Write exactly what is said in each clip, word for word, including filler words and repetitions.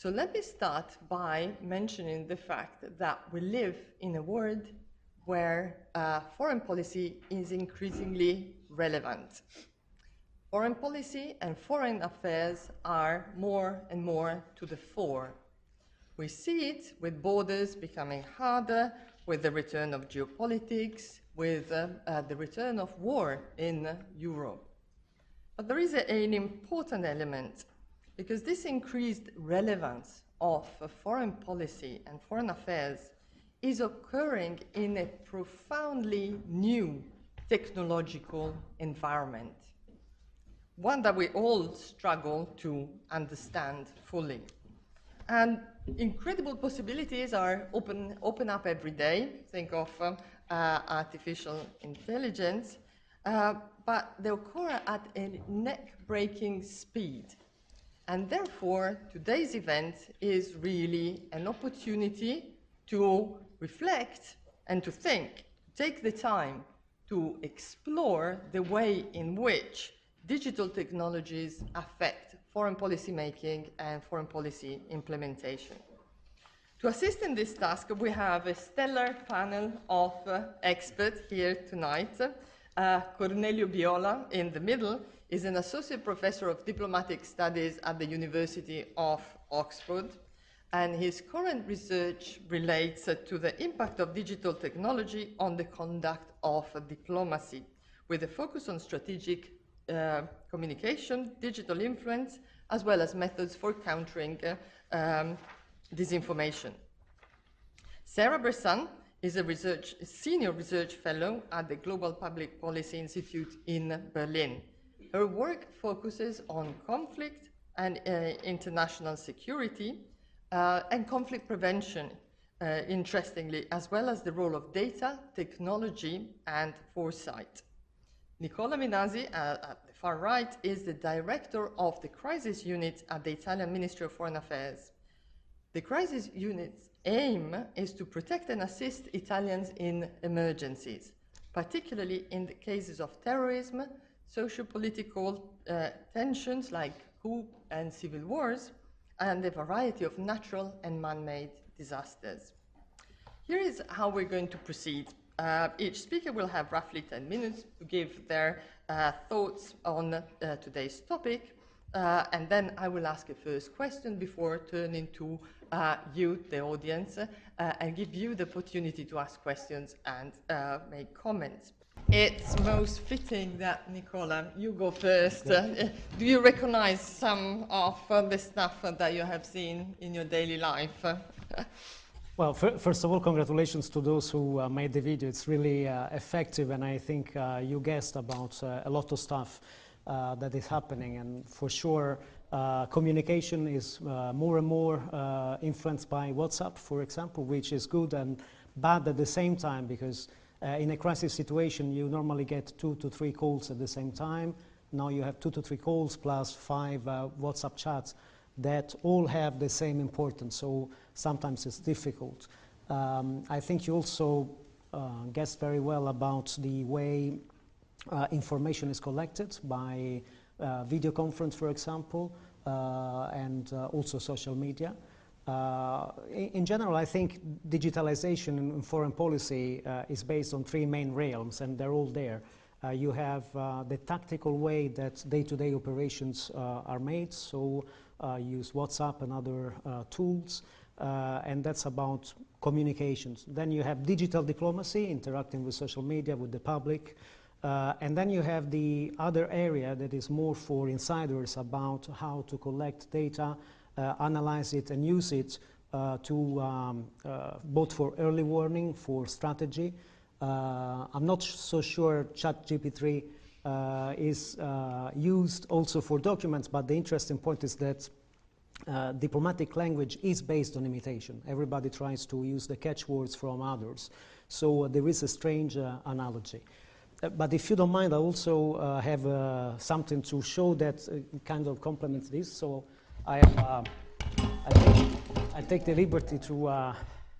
So let me start by mentioning the fact that we live in a world where uh, foreign policy is increasingly relevant. Foreign policy and foreign affairs are more and more to the fore. We see it with borders becoming harder, with the return of geopolitics, with uh, uh, the return of war in uh, Europe. But there is a, an important element, because this increased relevance of uh, foreign policy and foreign affairs is occurring in a profoundly new technological environment, one that we all struggle to understand fully. And incredible possibilities are open, open up every day. Think of um, uh, artificial intelligence, uh, but they occur at a neck-breaking speed. And therefore, today's event is really an opportunity to reflect and to think, take the time to explore the way in which digital technologies affect foreign policy making and foreign policy implementation. To assist in this task, we have a stellar panel of uh, experts here tonight. Uh, Cornelio Biola, in the middle, is an associate professor of diplomatic studies at the University of Oxford, and his current research relates uh, to the impact of digital technology on the conduct of uh, diplomacy, with a focus on strategic uh, communication, digital influence, as well as methods for countering uh, um, disinformation. Sarah Bressan is a, research, a senior research fellow at the Global Public Policy Institute in Berlin. Her work focuses on conflict and uh, international security uh, and conflict prevention, uh, interestingly, as well as the role of data, technology, and foresight. Nicola Minasi, uh, at the far right, is the director of the crisis unit at the Italian Ministry of Foreign Affairs. The crisis unit's aim is to protect and assist Italians in emergencies, particularly in the cases of terrorism, socio-political uh, tensions like coup and civil wars, and a variety of natural and man-made disasters. Here is how we're going to proceed. Uh, each speaker will have roughly ten minutes to give their uh, thoughts on uh, today's topic, uh, and then I will ask a first question before turning to uh, you, the audience, uh, and give you the opportunity to ask questions and uh, make comments. It's most fitting that, Nicola, you go first. Uh, do you recognize some of uh, the stuff uh, that you have seen in your daily life? Well, first of all, congratulations to those who uh, made the video. It's really uh, effective, and I think uh, you guessed about uh, a lot of stuff uh, that is happening. And for sure, uh, communication is uh, more and more uh, influenced by WhatsApp, for example, which is good and bad at the same time, because uh, in a crisis situation, you normally get two to three calls at the same time. Now you have two to three calls plus five uh, WhatsApp chats that all have the same importance, so sometimes it's difficult. Um, I think you also uh, guessed very well about the way uh, information is collected by uh, video conference, for example, uh, and uh, also social media. Uh, in, in general, I think digitalization in foreign policy uh, is based on three main realms, and they're all there. Uh, you have uh, the tactical way that day-to-day operations uh, are made, so uh, use WhatsApp and other uh, tools, uh, and that's about communications. Then you have digital diplomacy, interacting with social media, with the public, uh, and then you have the other area that is more for insiders about how to collect data, uh, analyze it, and use it uh, to um, uh, both for early warning, for strategy. Uh, I'm not so sure ChatGPT three uh, is uh, used also for documents, but the interesting point is that uh, diplomatic language is based on imitation. Everybody tries to use the catchwords from others. So uh, there is a strange uh, analogy. Uh, but if you don't mind, I also uh, have uh, something to show that uh, kind of complements this. So I, uh, I, take, I take the liberty to, uh,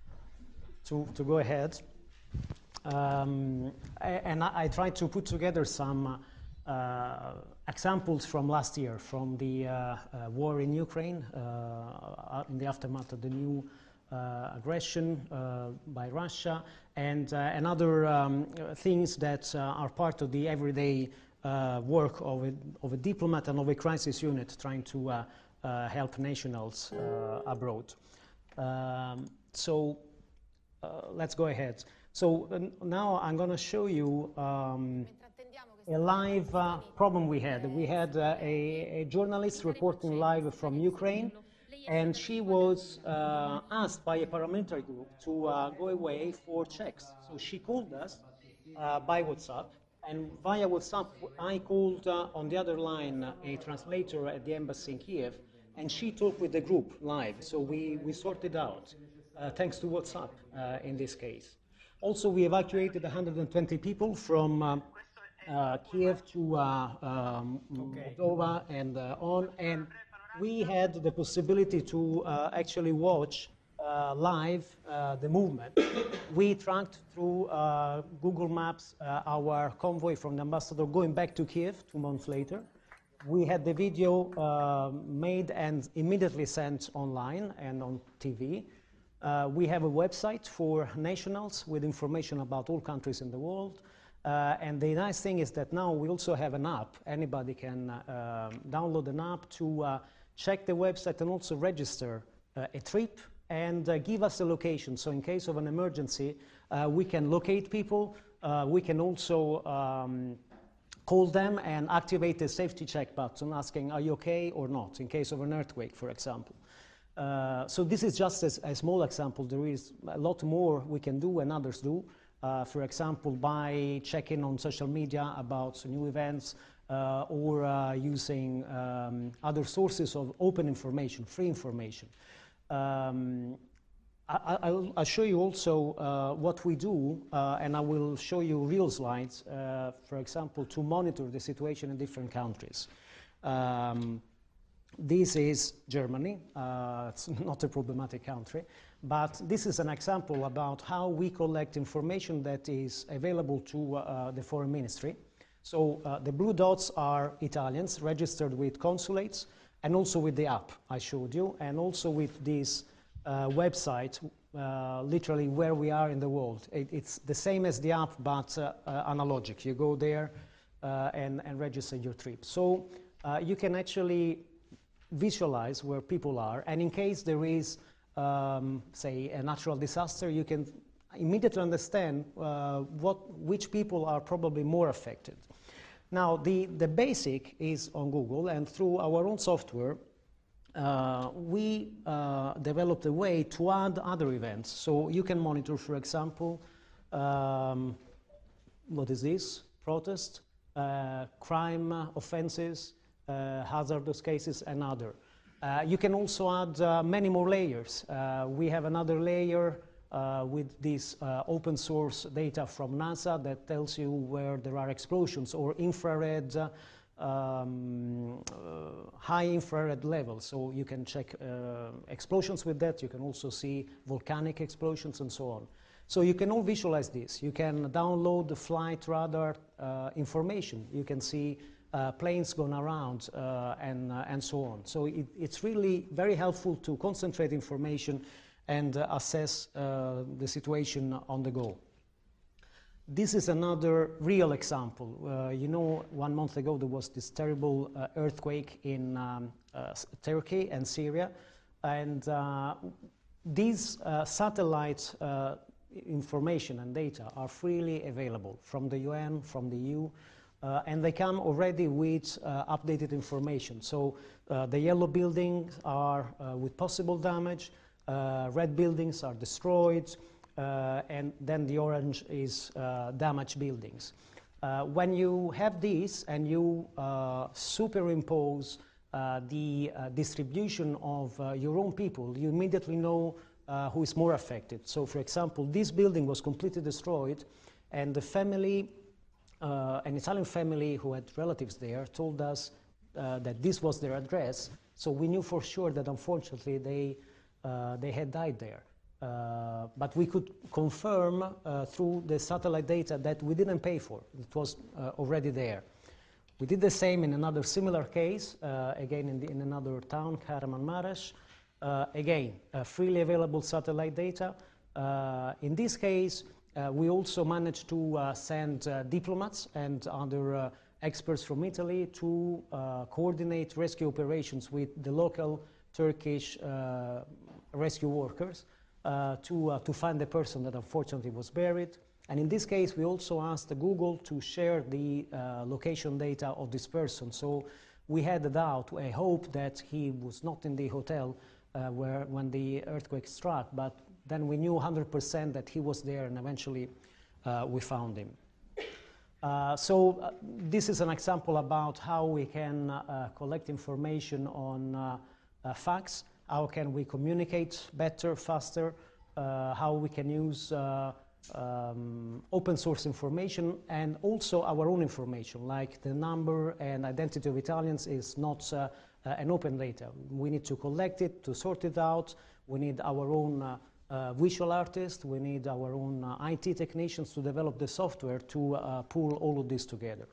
to, to go ahead. Um, I, and I, I try to put together some uh, examples from last year, from the uh, uh, war in Ukraine, uh, in the aftermath of the new uh, aggression uh, by Russia, and, uh, and other um, things that uh, are part of the everyday uh, work of a, of a diplomat and of a crisis unit trying to uh, uh, help nationals uh, abroad. Um, so uh, let's go ahead. So uh, now I'm going to show you um, a live uh, problem we had. We had uh, a, a journalist reporting live from Ukraine, and she was uh, asked by a paramilitary group to uh, go away for checks. So she called us uh, by WhatsApp, and via WhatsApp I called uh, on the other line uh, a translator at the embassy in Kiev, and she talked with the group live. So we, we sorted out, uh, thanks to WhatsApp uh, in this case. Also, we evacuated one hundred twenty people from um, uh, Kiev to uh, um, okay. Moldova and uh, on, and we had the possibility to uh, actually watch uh, live uh, the movement. We tracked through uh, Google Maps uh, our convoy from the ambassador going back to Kiev two months later. We had the video uh, made and immediately sent online and on T V. Uh, we have a website for nationals with information about all countries in the world. Uh, and the nice thing is that now we also have an app. Anybody can uh, download an app to uh, check the website and also register uh, a trip and uh, give us a location. So in case of an emergency, uh, we can locate people. Uh, we can also um, call them and activate the safety check button asking, are you okay or not, in case of an earthquake, for example. Uh, so this is just a, a small example. There is a lot more we can do and others do. Uh, for example, by checking on social media about new events uh, or uh, using um, other sources of open information, free information. Um, I, I'll, I'll show you also uh, what we do, uh, and I will show you real slides, uh, for example, to monitor the situation in different countries. Um, This is Germany. Uh, it's not a problematic country, but this is an example about how we collect information that is available to uh, the foreign ministry. So uh, the blue dots are Italians registered with consulates and also with the app I showed you, and also with this uh, website, uh, literally where we are in the world. It, it's the same as the app, but uh, uh, analogic. You go there uh, and, and register your trip. So uh, you can actually visualize where people are, and in case there is, um, say, a natural disaster, you can immediately understand uh, what, which people are probably more affected. Now, the, the basic is on Google, and through our own software, uh, we uh, developed a way to add other events. So you can monitor, for example, um, what is this? Protest, uh, crime offenses, Uh, hazardous cases, and other. Uh, you can also add uh, many more layers. Uh, we have another layer uh, with this uh, open source data from NASA that tells you where there are explosions, or infrared, uh, um, uh, high infrared levels. So you can check uh, explosions with that. You can also see volcanic explosions and so on. So you can all visualize this. You can download the flight radar uh, information. You can see Uh, planes going around uh, and, uh, and so on. So it, it's really very helpful to concentrate information and uh, assess uh, the situation on the go. This is another real example. Uh, you know, one month ago there was this terrible uh, earthquake in um, uh, Turkey and Syria, and uh, these uh, satellite uh, information and data are freely available from the U N, from the E U, Uh, and they come already with uh, updated information. So uh, the yellow buildings are uh, with possible damage, uh, red buildings are destroyed, uh, and then the orange is uh, damaged buildings. Uh, when you have this and you uh, superimpose uh, the uh, distribution of uh, your own people, you immediately know uh, who is more affected. So for example, this building was completely destroyed, and the family Uh, an Italian family who had relatives there told us uh, that this was their address, so we knew for sure that unfortunately they, uh, they had died there. Uh, but we could confirm uh, through the satellite data that we didn't pay for. It was uh, already there. We did the same in another similar case, uh, again in, the, in another town, Kahramanmaraş. Uh, again, uh, freely available satellite data. Uh, in this case, uh, we also managed to uh, send uh, diplomats and other uh, experts from Italy to uh, coordinate rescue operations with the local Turkish uh, rescue workers uh, to, uh, to find the person that unfortunately was buried. And in this case, we also asked Google to share the uh, location data of this person. So we had a doubt, a hope that he was not in the hotel uh, where, when the earthquake struck, but then we knew one hundred percent that he was there, and eventually uh, we found him. Uh, so uh, this is an example about how we can uh, collect information on uh, uh, facts, how can we communicate better, faster, uh, how we can use uh, um, open source information and also our own information, like the number and identity of Italians is not uh, uh, an open data. We need to collect it, to sort it out. We need our own uh, uh, visual artists, we need our own uh, I T technicians to develop the software to uh, pull all of this together.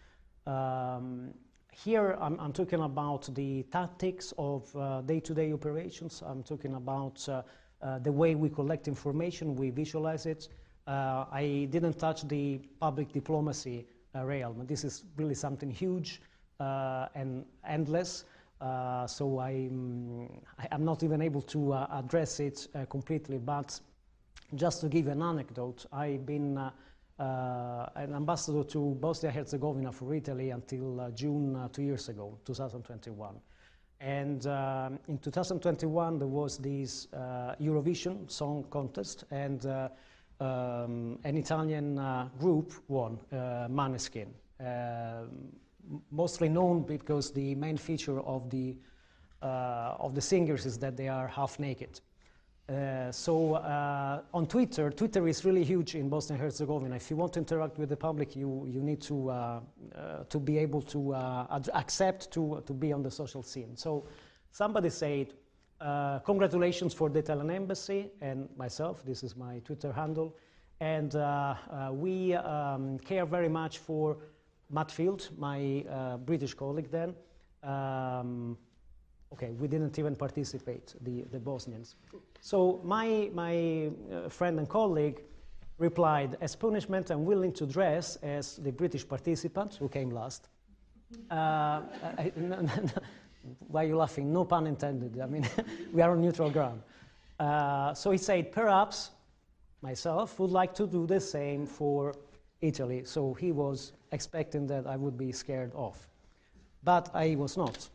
Um, here I'm, I'm talking about the tactics of uh, day-to-day operations. I'm talking about uh, uh, the way we collect information, we visualize it. Uh, I didn't touch the public diplomacy uh, realm. This is really something huge uh, and endless. Uh, so I'm, I'm not even able to uh, address it uh, completely, but just to give an anecdote, I've been uh, uh, an ambassador to Bosnia-Herzegovina for Italy until uh, June uh, two years ago, two thousand twenty-one. And uh, in two thousand twenty-one, there was this uh, Eurovision Song Contest, and uh, um, an Italian uh, group won, uh, Måneskin. Uh, mostly known because the main feature of the, uh, of the singers is that they are half naked. Uh, so uh, on Twitter, Twitter is really huge in Bosnia and Herzegovina. If you want to interact with the public, you, you need to, uh, uh, to be able to uh, accept to, to be on the social scene. So somebody said, uh, congratulations for the Italian embassy, and myself, this is my Twitter handle, and uh, uh, we um, care very much for Matt Field, my uh, British colleague then. Um, okay, we didn't even participate, the, the Bosnians. So my, my uh, friend and colleague replied, as punishment, I'm willing to dress as the British participant who came last. Uh, I, no, no, no. Why are you laughing? No pun intended. I mean, we are on neutral ground. Uh, so he said, perhaps myself would like to do the same for Italy. So he was expecting that I would be scared off. But I was not.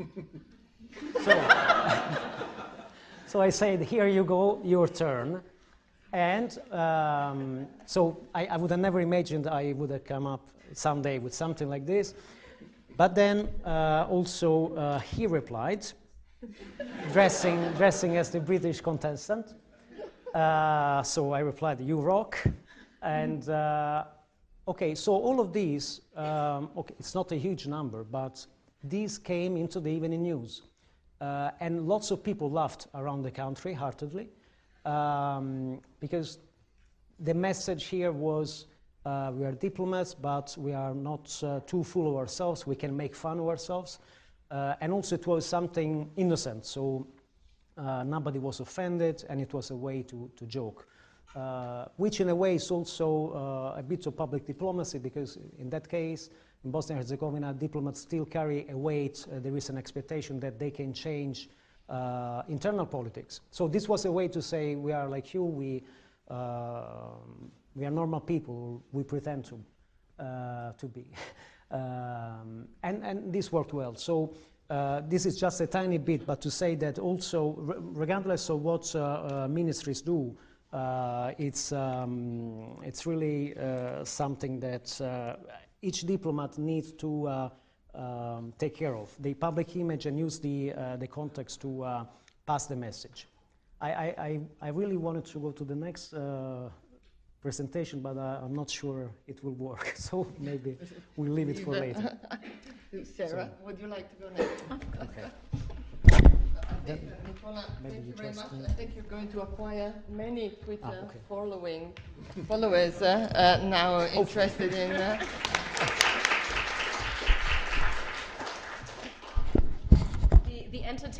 so, so I said, here you go, your turn. And um, so I, I would have never imagined I would have come up someday with something like this. But then uh, also uh, he replied, dressing, dressing as the British contestant. Uh, so I replied, you rock. And uh, okay, so all of these, um, okay, it's not a huge number, but these came into the evening news. Uh, and lots of people laughed around the country heartedly, um, because the message here was, uh, we are diplomats, but we are not uh, too full of ourselves, we can make fun of ourselves. Uh, and also it was something innocent, so uh, nobody was offended, and it was a way to, to joke. Uh, which in a way is also uh, a bit of public diplomacy, because in that case, in Bosnia and Herzegovina, diplomats still carry a weight. Uh, there is an expectation that they can change uh, internal politics. So this was a way to say, we are like you, we, uh, we are normal people, we pretend to, uh, to be. um, and, and this worked well. So uh, this is just a tiny bit, but to say that also, regardless of what uh, uh, ministries do, Uh, it's, um, it's really uh, something that uh, each diplomat needs to uh, um, take care of. The public image and use the, uh, the context to uh, pass the message. I, I, I really wanted to go to the next uh, presentation, but uh, I'm not sure it will work. So maybe we'll leave it for later. Sarah, so, would you like to go next? Okay. Then, Nicola, thank you very much. I think you're going to acquire many Twitter ah, okay. following followers uh, uh, now interested in. Uh,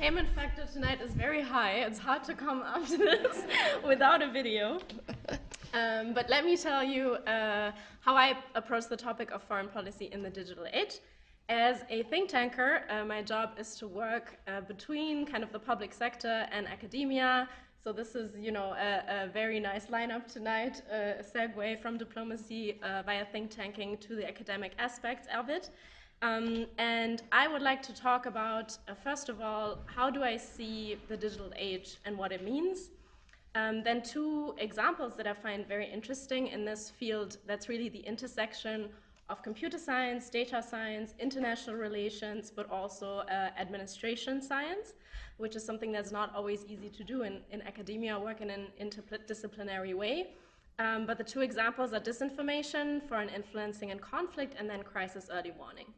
entertainment factor tonight is very high. It's hard to come after this without a video. Um, but let me tell you uh, how I approach the topic of foreign policy in the digital age. As a think tanker, uh, my job is to work uh, between kind of the public sector and academia. So this is, you know, a, a very nice lineup tonight, uh, a segue from diplomacy uh, via think tanking to the academic aspects of it. Um, and I would like to talk about, uh, first of all, how do I see the digital age and what it means? Um, then two examples that I find very interesting in this field, that's really the intersection of computer science, data science, international relations, but also uh, administration science, which is something that's not always easy to do in, in academia, work in an interdisciplinary way. Um, but the two examples are disinformation, foreign influencing and conflict, and then crisis early warning.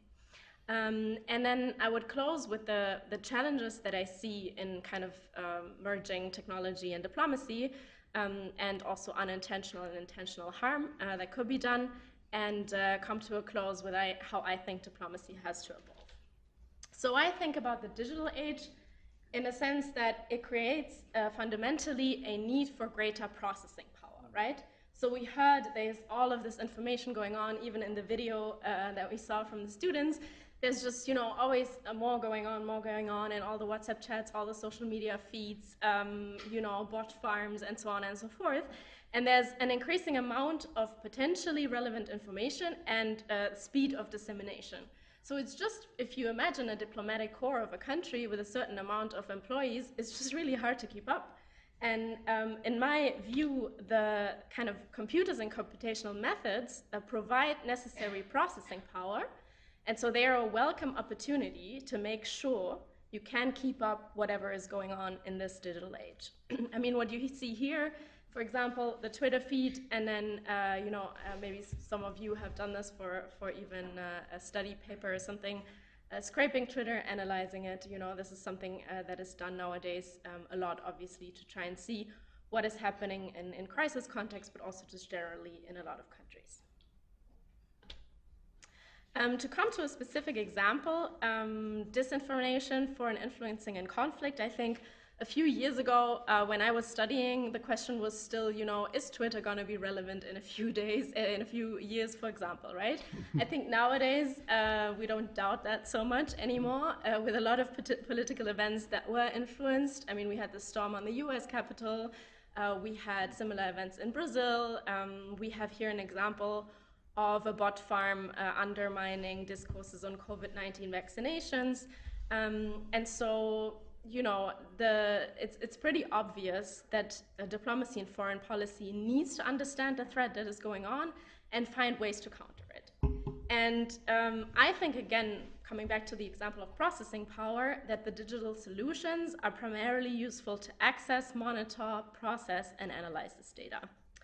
Um, and then I would close with the, the challenges that I see in kind of um, merging technology and diplomacy, um, and also unintentional and intentional harm uh, that could be done, and uh, come to a close with I, how I think diplomacy has to evolve. So I think about the digital age in a sense that it creates uh, fundamentally a need for greater processing power, right? So we heard there's all of this information going on, even in the video uh, that we saw from the students. There's just, you know, always uh, more going on, more going on, and all the WhatsApp chats, all the social media feeds, um, you know, bot farms, and so on and so forth. And there's an increasing amount of potentially relevant information and uh, speed of dissemination. So it's just, if you imagine a diplomatic corps of a country with a certain amount of employees, it's just really hard to keep up. And um, in my view, the kind of computers and computational methods uh, provide necessary processing power. And so they are a welcome opportunity to make sure you can keep up whatever is going on in this digital age. I mean, what you see here, for example, the Twitter feed, and then, uh, you know, uh, maybe some of you have done this for, for even uh, a study paper or something, uh, scraping Twitter, analyzing it. You know, this is something uh, that is done nowadays um, a lot, obviously, to try and see what is happening in, in crisis context, but also just generally in a lot of countries. Um, to come to a specific example, um, disinformation, foreign influencing, and conflict, I think a few years ago, uh, when I was studying, the question was still, you know, is Twitter going to be relevant in a few days, uh, in a few years, for example, right? I think nowadays, uh, we don't doubt that so much anymore, uh, with a lot of political events that were influenced. I mean, we had the storm on the U S Capitol, uh, we had similar events in Brazil, um, we have here an example of a bot farm uh, undermining discourses on COVID nineteen vaccinations. Um, and so, you know, the, it's, it's pretty obvious that uh, diplomacy and foreign policy needs to understand the threat that is going on and find ways to counter it. And um, I think, again, coming back to the example of processing power, that the digital solutions are primarily useful to access, monitor, process, and analyze this data.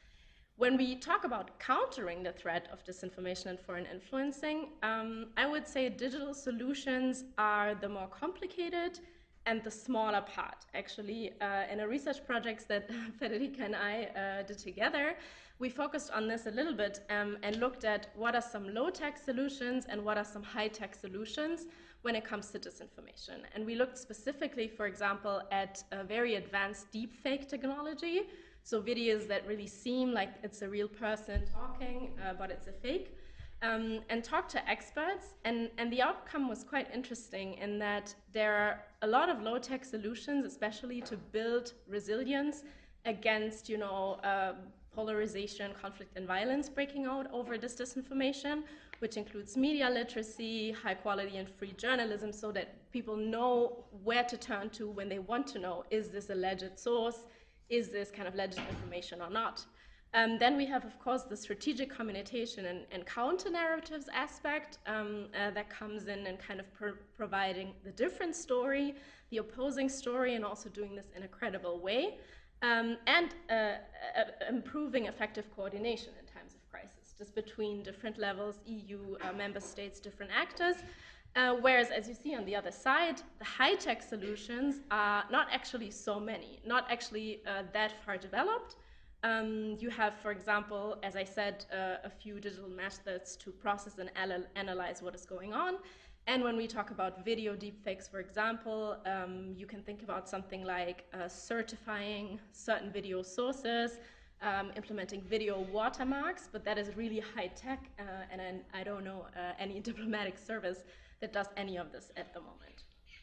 When we talk about countering the threat of disinformation and foreign influencing, um, I would say digital solutions are the more complicated and the smaller part. Actually, uh, in a research project that Federica and I uh, did together, we focused on this a little bit um, and looked at what are some low-tech solutions and what are some high-tech solutions when it comes to disinformation. And we looked specifically, for example, at a very advanced deepfake technology, so videos that really seem like it's a real person talking, uh, but it's a fake, um, and talked to experts. And, and the outcome was quite interesting in that there are a lot of low-tech solutions, especially to build resilience against, you know, uh, polarization, conflict, and violence breaking out over this disinformation, which includes media literacy, high quality and free journalism, so that people know where to turn to when they want to know, is this alleged source? Is this kind of legit information or not? Um, then we have, of course, the strategic communication and, and counter-narratives aspect um, uh, that comes in and kind of pro providing the different story, the opposing story, and also doing this in a credible way, um, and uh, uh, improving effective coordination in times of crisis, just between different levels, E U, uh, member states, different actors. Uh, whereas, as you see on the other side, the high-tech solutions are not actually so many, not actually uh, that far developed. Um, you have, for example, as I said, uh, a few digital methods to process and analyze what is going on. And when we talk about video deepfakes, for example, um, you can think about something like uh, certifying certain video sources, um, implementing video watermarks, but that is really high tech, uh, and I, I don't know uh, any diplomatic service that does any of this at the moment.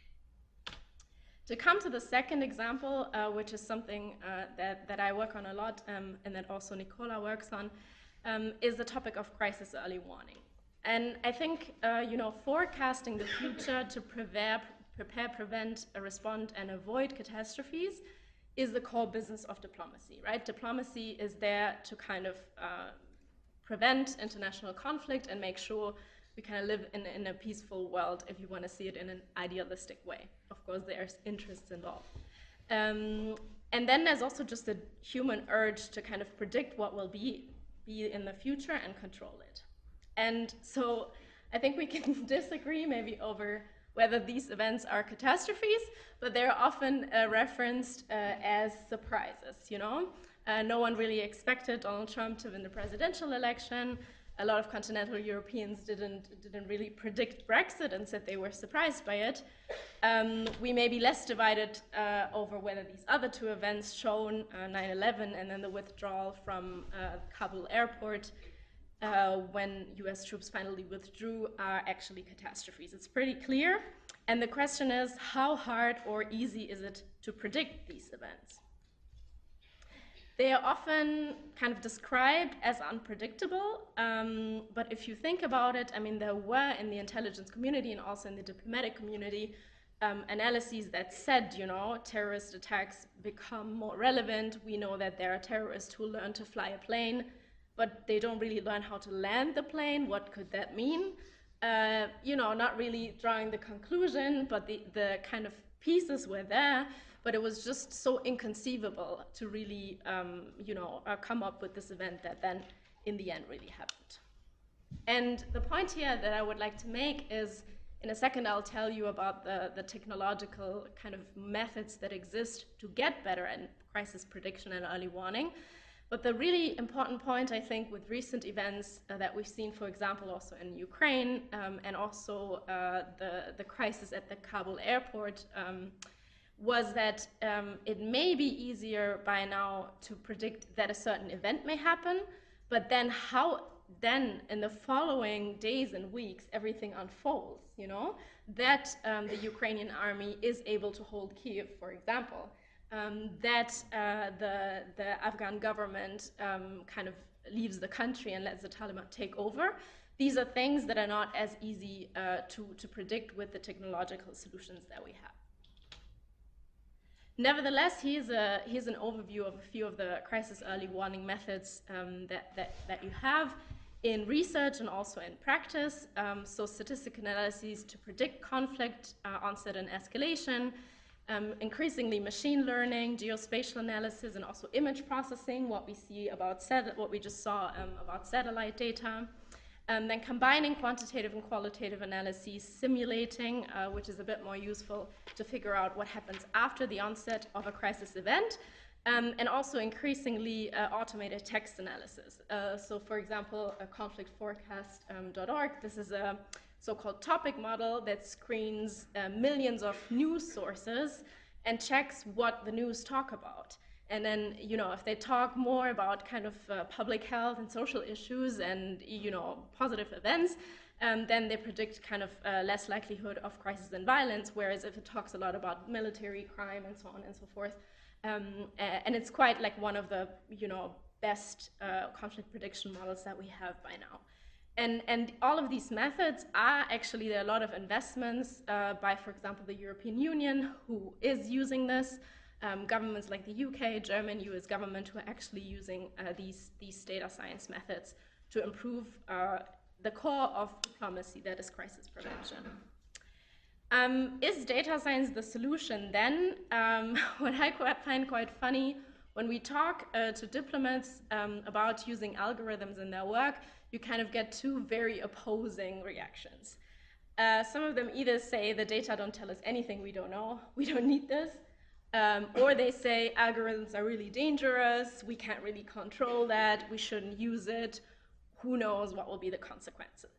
To come to the second example, uh, which is something uh, that, that I work on a lot, um, and that also Nicola works on, um, is the topic of crisis early warning. And I think, uh, you know, forecasting the future to prepare, prepare, prevent, uh, respond, and avoid catastrophes is the core business of diplomacy, right? Diplomacy is there to kind of uh, prevent international conflict and make sure we kind of live in, in a peaceful world, if you want to see it in an idealistic way. Of course, there's interests involved. Um, and then there's also just a human urge to kind of predict what will be, be in the future and control it. And so I think we can disagree maybe over whether these events are catastrophes, but they're often uh, referenced uh, as surprises, you know? Uh, no one really expected Donald Trump to win the presidential election. A lot of continental Europeans didn't, didn't really predict Brexit and said they were surprised by it. Um, we may be less divided uh, over whether these other two events shown, uh, nine eleven and then the withdrawal from uh, Kabul airport, Uh, when U S troops finally withdrew, are actually catastrophes. It's pretty clear. And the question is, how hard or easy is it to predict these events? They are often kind of described as unpredictable, um, but if you think about it, I mean, there were in the intelligence community and also in the diplomatic community um, analyses that said, you know, terrorist attacks become more relevant. We know that there are terrorists who learn to fly a plane, but they don't really learn how to land the plane. What could that mean? Uh, you know, not really drawing the conclusion, but the, the kind of pieces were there, but it was just so inconceivable to really, um, you know, uh, come up with this event that then in the end really happened. And the point here that I would like to make is, in a second I'll tell you about the, the technological kind of methods that exist to get better at crisis prediction and early warning. But the really important point, I think, with recent events uh, that we've seen, for example, also in Ukraine, um, and also uh, the, the crisis at the Kabul airport, um, was that um, it may be easier by now to predict that a certain event may happen, but then how then in the following days and weeks everything unfolds, you know, that um, the Ukrainian army is able to hold Kyiv, for example. Um, that uh, the, the Afghan government um, kind of leaves the country and lets the Taliban take over. These are things that are not as easy uh, to, to predict with the technological solutions that we have. Nevertheless, here's, a, here's an overview of a few of the crisis early warning methods um, that, that, that you have in research and also in practice. Um, so statistical analyses to predict conflict, uh, onset and escalation, Um, increasingly machine learning, geospatial analysis, and also image processing, what we see about what we just saw um, about satellite data. Um, then combining quantitative and qualitative analyses, simulating, uh, which is a bit more useful to figure out what happens after the onset of a crisis event, um, and also increasingly uh, automated text analysis. Uh, so for example, a conflict forecast dot org, um, this is a so-called topic model that screens uh, millions of news sources and checks what the news talk about. And then, you know, if they talk more about kind of uh, public health and social issues and, you know, positive events, um, then they predict kind of uh, less likelihood of crisis and violence, whereas if it talks a lot about military crime and so on and so forth, um, and it's quite like one of the, you know, best uh, conflict prediction models that we have by now. And, and all of these methods are actually, there are a lot of investments uh, by, for example, the European Union, who is using this, um, governments like the U K, German, U S government, who are actually using uh, these, these data science methods to improve uh, the core of diplomacy, that is crisis prevention. Um, is data science the solution then? Um, what I find quite funny, when we talk uh, to diplomats um, about using algorithms in their work, you kind of get two very opposing reactions. Uh, some of them either say the data don't tell us anything we don't know, we don't need this, um, or they say algorithms are really dangerous, we can't really control that, we shouldn't use it, who knows what will be the consequences.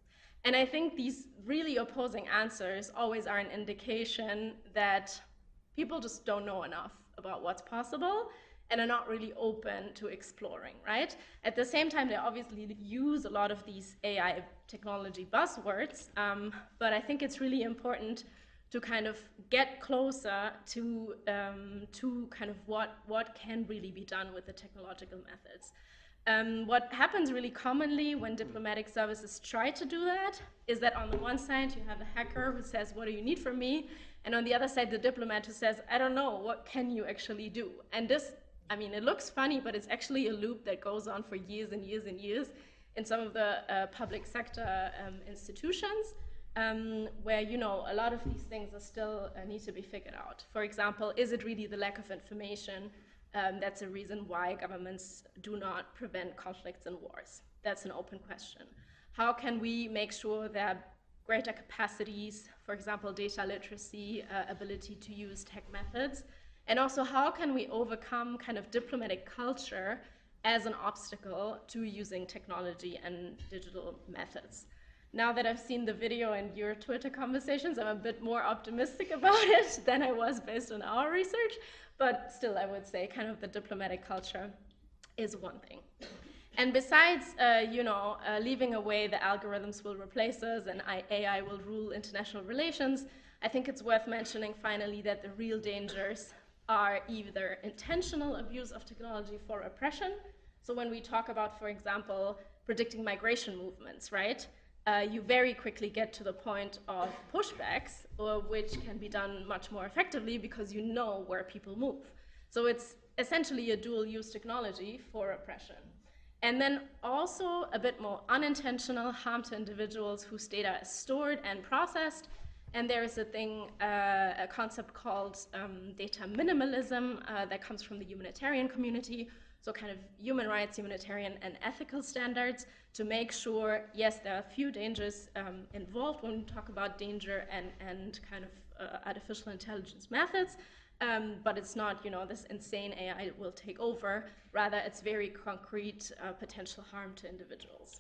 And I think these really opposing answers always are an indication that people just don't know enough about what's possible and are not really open to exploring, right? At the same time, they obviously use a lot of these A I technology buzzwords, um, but I think it's really important to kind of get closer to, um, to kind of what, what can really be done with the technological methods. Um, what happens really commonly when diplomatic services try to do that is that on the one side you have a hacker who says, what do you need from me? And on the other side, the diplomat who says, I don't know, what can you actually do? And this, I mean, it looks funny, but it's actually a loop that goes on for years and years and years in some of the uh, public sector um, institutions, um, where, you know, a lot of these things are still uh, need to be figured out. For example, is it really the lack of information? Um, that's a reason why governments do not prevent conflicts and wars. That's an open question. How can we make sure that greater capacities, for example, data literacy, uh, ability to use tech methods, and also how can we overcome kind of diplomatic culture as an obstacle to using technology and digital methods? Now that I've seen the video and your Twitter conversations, I'm a bit more optimistic about it than I was based on our research. But still, I would say kind of the diplomatic culture is one thing. And besides, uh, you know, uh, leaving away the algorithms will replace us and A I will rule international relations, I think it's worth mentioning finally that the real dangers are either intentional abuse of technology for oppression. So when we talk about, for example, predicting migration movements, right? Uh, you very quickly get to the point of pushbacks, or which can be done much more effectively because you know where people move. So it's essentially a dual-use technology for oppression. And then also a bit more unintentional harm to individuals whose data is stored and processed. And there is a thing, uh, a concept called um, data minimalism uh, that comes from the humanitarian community. So kind of human rights, humanitarian, and ethical standards to make sure, yes, there are a few dangers um, involved when we talk about danger and, and kind of uh, artificial intelligence methods, um, but it's not, you know, this insane A I will take over. Rather, it's very concrete uh, potential harm to individuals.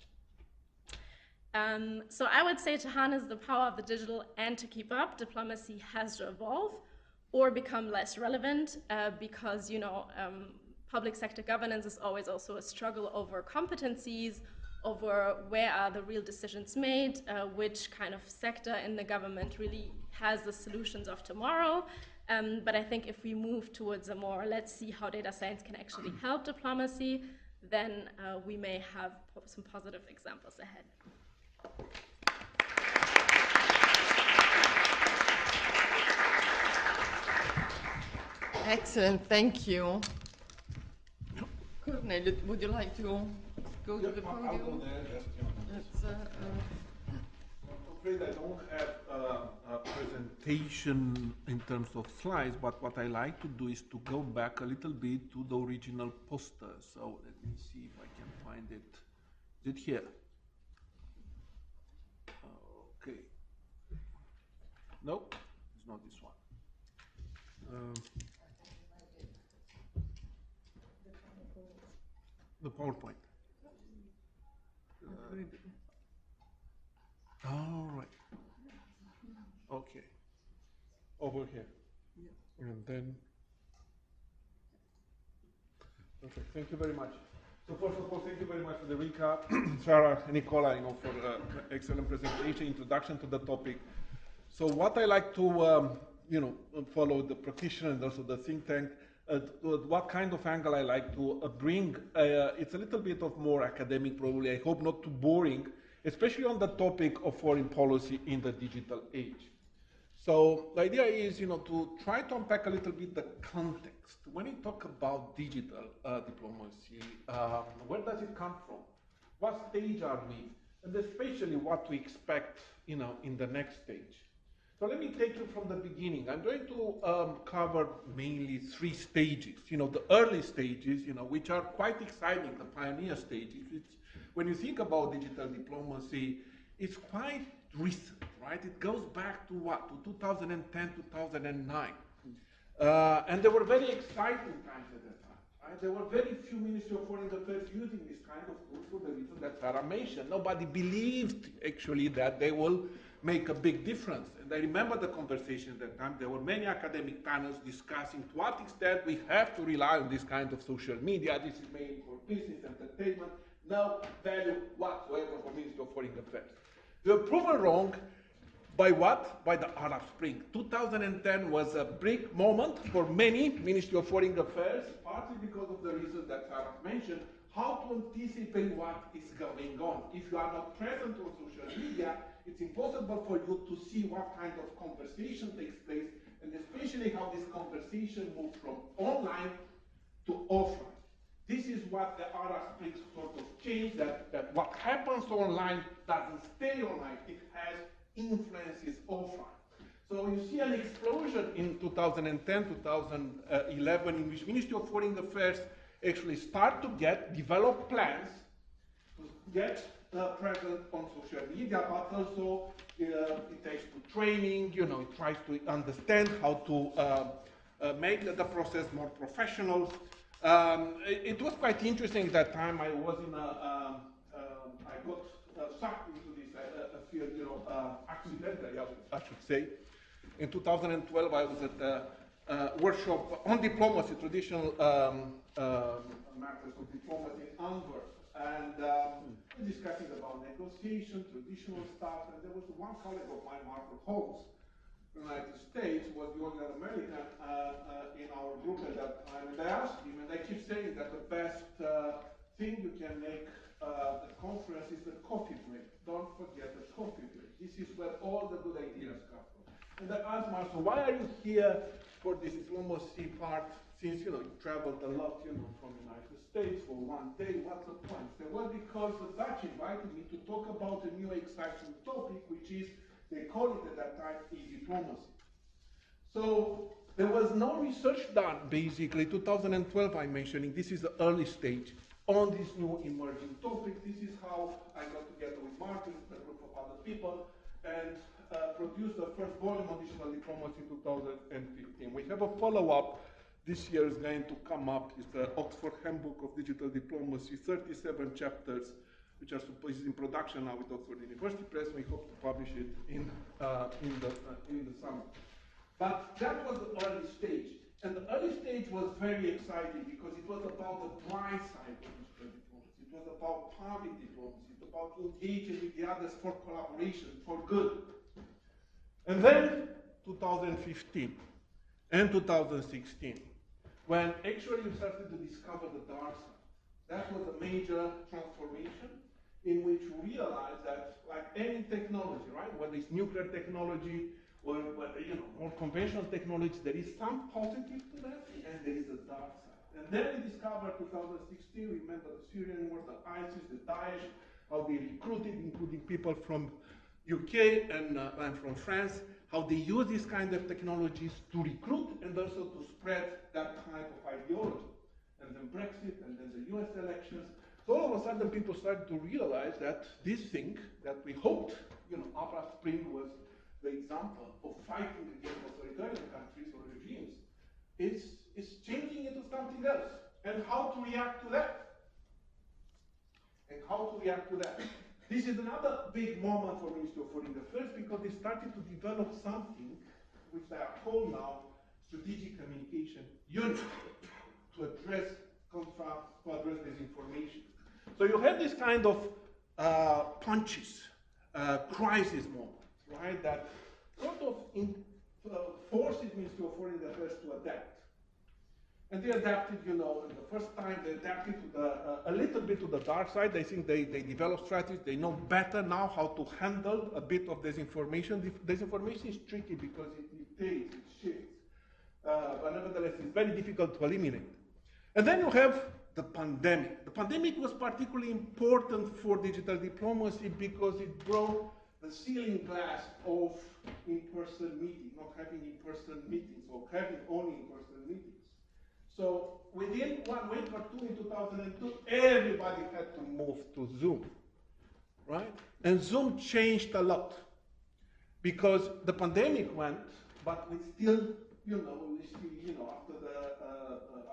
Um, so I would say to harness the power of the digital and to keep up, diplomacy has to evolve or become less relevant uh, because, you know, um, public sector governance is always also a struggle over competencies, over where are the real decisions made, uh, which kind of sector in the government really has the solutions of tomorrow. Um, but I think if we move towards a more, let's see how data science can actually help diplomacy, then uh, we may have po- some positive examples ahead. Excellent, thank you. Cornelius, would you like to go to the podium? I'll go there, just, you know. Let's, uh, uh, I'm afraid I don't have uh, a presentation in terms of slides, but what I like to do is to go back a little bit to the original poster. So let me see if I can find it. Is it here? Okay. No, it's not this one. Um, the PowerPoint. Uh, all right. Okay. Over here. Yeah. And then. Okay. Thank you very much. So first of all, thank you very much for the recap, Sarah and Nicola, you know, for uh, excellent presentation, introduction to the topic. So what I like to, um, you know, follow the practitioner and also the think tank. Uh, what kind of angle I like to uh, bring? Uh, it's a little bit of more academic, probably. I hope not too boring, especially on the topic of foreign policy in the digital age. So the idea is, you know, to try to unpack a little bit the context. When we talk about digital uh, diplomacy, um, where does it come from? What stage are we? And especially what we expect, you know, in the next stage. So let me take you from the beginning. I'm going to um, cover mainly three stages. You know, the early stages, you know, which are quite exciting, the pioneer stages, which when you think about digital diplomacy, it's quite recent, right? It goes back to what? To two thousand ten, two thousand nine. Uh, and they were very exciting times at that time. Right? There were very few Ministry of Foreign Affairs using this kind of tools for the reason that Sarah mentioned. Nobody believed actually that they will make a big difference. And I remember the conversation at that time. There were many academic panels discussing to what extent we have to rely on this kind of social media. This is mainly for business, entertainment, no value whatsoever for Ministry of Foreign Affairs. We were proven wrong. By what? By the Arab Spring. two thousand ten was a big moment for many Ministry of Foreign Affairs, partly because of the reasons that Sarah mentioned, how to anticipate what is going on. If you are not present on social media, it's impossible for you to see what kind of conversation takes place, and especially how this conversation moves from online to offline. This is what the Arab Spring sort of changed, that, that what happens online doesn't stay online. It has influences offline. So you see an explosion in two thousand ten, two thousand eleven, in which Ministry of Foreign Affairs actually start to get, develop plans to get uh, present on social media, but also uh, it takes to training, you know, it tries to understand how to uh, uh, make the process more professional. Um, it, it was quite interesting at that time. I was in a, um, um, I got uh, sucked into this uh, uh, field, you know, uh, accidentally, I, I should say. In two thousand twelve, I was at a uh, workshop on diplomacy, traditional um, um, matters of diplomacy in Antwerp, and um, we were discussing about negotiation, traditional stuff, and there was one colleague of mine, Marco Holmes, from the United States, was the only American uh, uh, in our group at that time, and I asked him, and I keep saying that the best uh, thing you can make uh, the conference is the coffee break. Don't forget the coffee break. This is where all the good ideas come from. And I asked Marco, why are you here for this diplomacy part, since, you know, you traveled a lot, you know, from the United States for one day, what's the point? He said, well, because the Dutch invited me to talk about a new exciting topic, which is, they call it at that time, e-diplomacy. So there was no research done, basically. two thousand twelve, I'm mentioning, this is the early stage on this new emerging topic. This is how I got together with Martin, a group of other people, and uh, produced the first volume of digital diplomacy in two thousand fifteen. We have a follow-up. This year is going to come up. It's the Oxford Handbook of Digital Diplomacy, thirty-seven chapters, which are supposed in production now with Oxford University Press. We hope to publish it in, uh, in, the, uh, in the summer. But that was the early stage. And the early stage was very exciting because it was about the dry side of digital diplomacy. It was about public diplomacy. It was about engaging with the others for collaboration, for good. And then two thousand fifteen and two thousand sixteen, when actually you started to discover the dark side. That was a major transformation in which we realized that, like any technology, right, whether it's nuclear technology or whether, you know, more conventional technology, there is some positive to that, and there is a dark side. And then we discovered two thousand sixteen, remember the Syrian war, the ISIS, the Daesh, how they recruited, including people from U K and, uh, and from France, how they use these kind of technologies to recruit and also to spread that type of ideology. And then Brexit, and then the U S elections. So all of a sudden people started to realize that this thing that we hoped, you know, Arab Spring was the example of fighting against authoritarian countries or regimes, is, is changing into something else. And how to react to that? And how to react to that? This is another big moment for Ministry of Foreign Affairs because they started to develop something which they are called now strategic communication unit to address contra, to address disinformation. So you have this kind of uh, punches, uh, crisis moments, right? That sort of in, uh, forces Ministry of Foreign Affairs to adapt. And they adapted, you know, the first time they adapted to the, uh, a little bit to the dark side. I think they, they developed strategies. They know better now how to handle a bit of disinformation. Disinformation is tricky because it mutates, it shifts. Uh, but nevertheless, it's very difficult to eliminate. And then you have the pandemic. The pandemic was particularly important for digital diplomacy because it broke the ceiling glass of in-person meetings, not having in-person meetings or having only in-person meetings. So within one week or two in two thousand two, everybody had to move to Zoom, right? And Zoom changed a lot because the pandemic went, but we still, you know, we still, you know, after the uh, uh, after Russia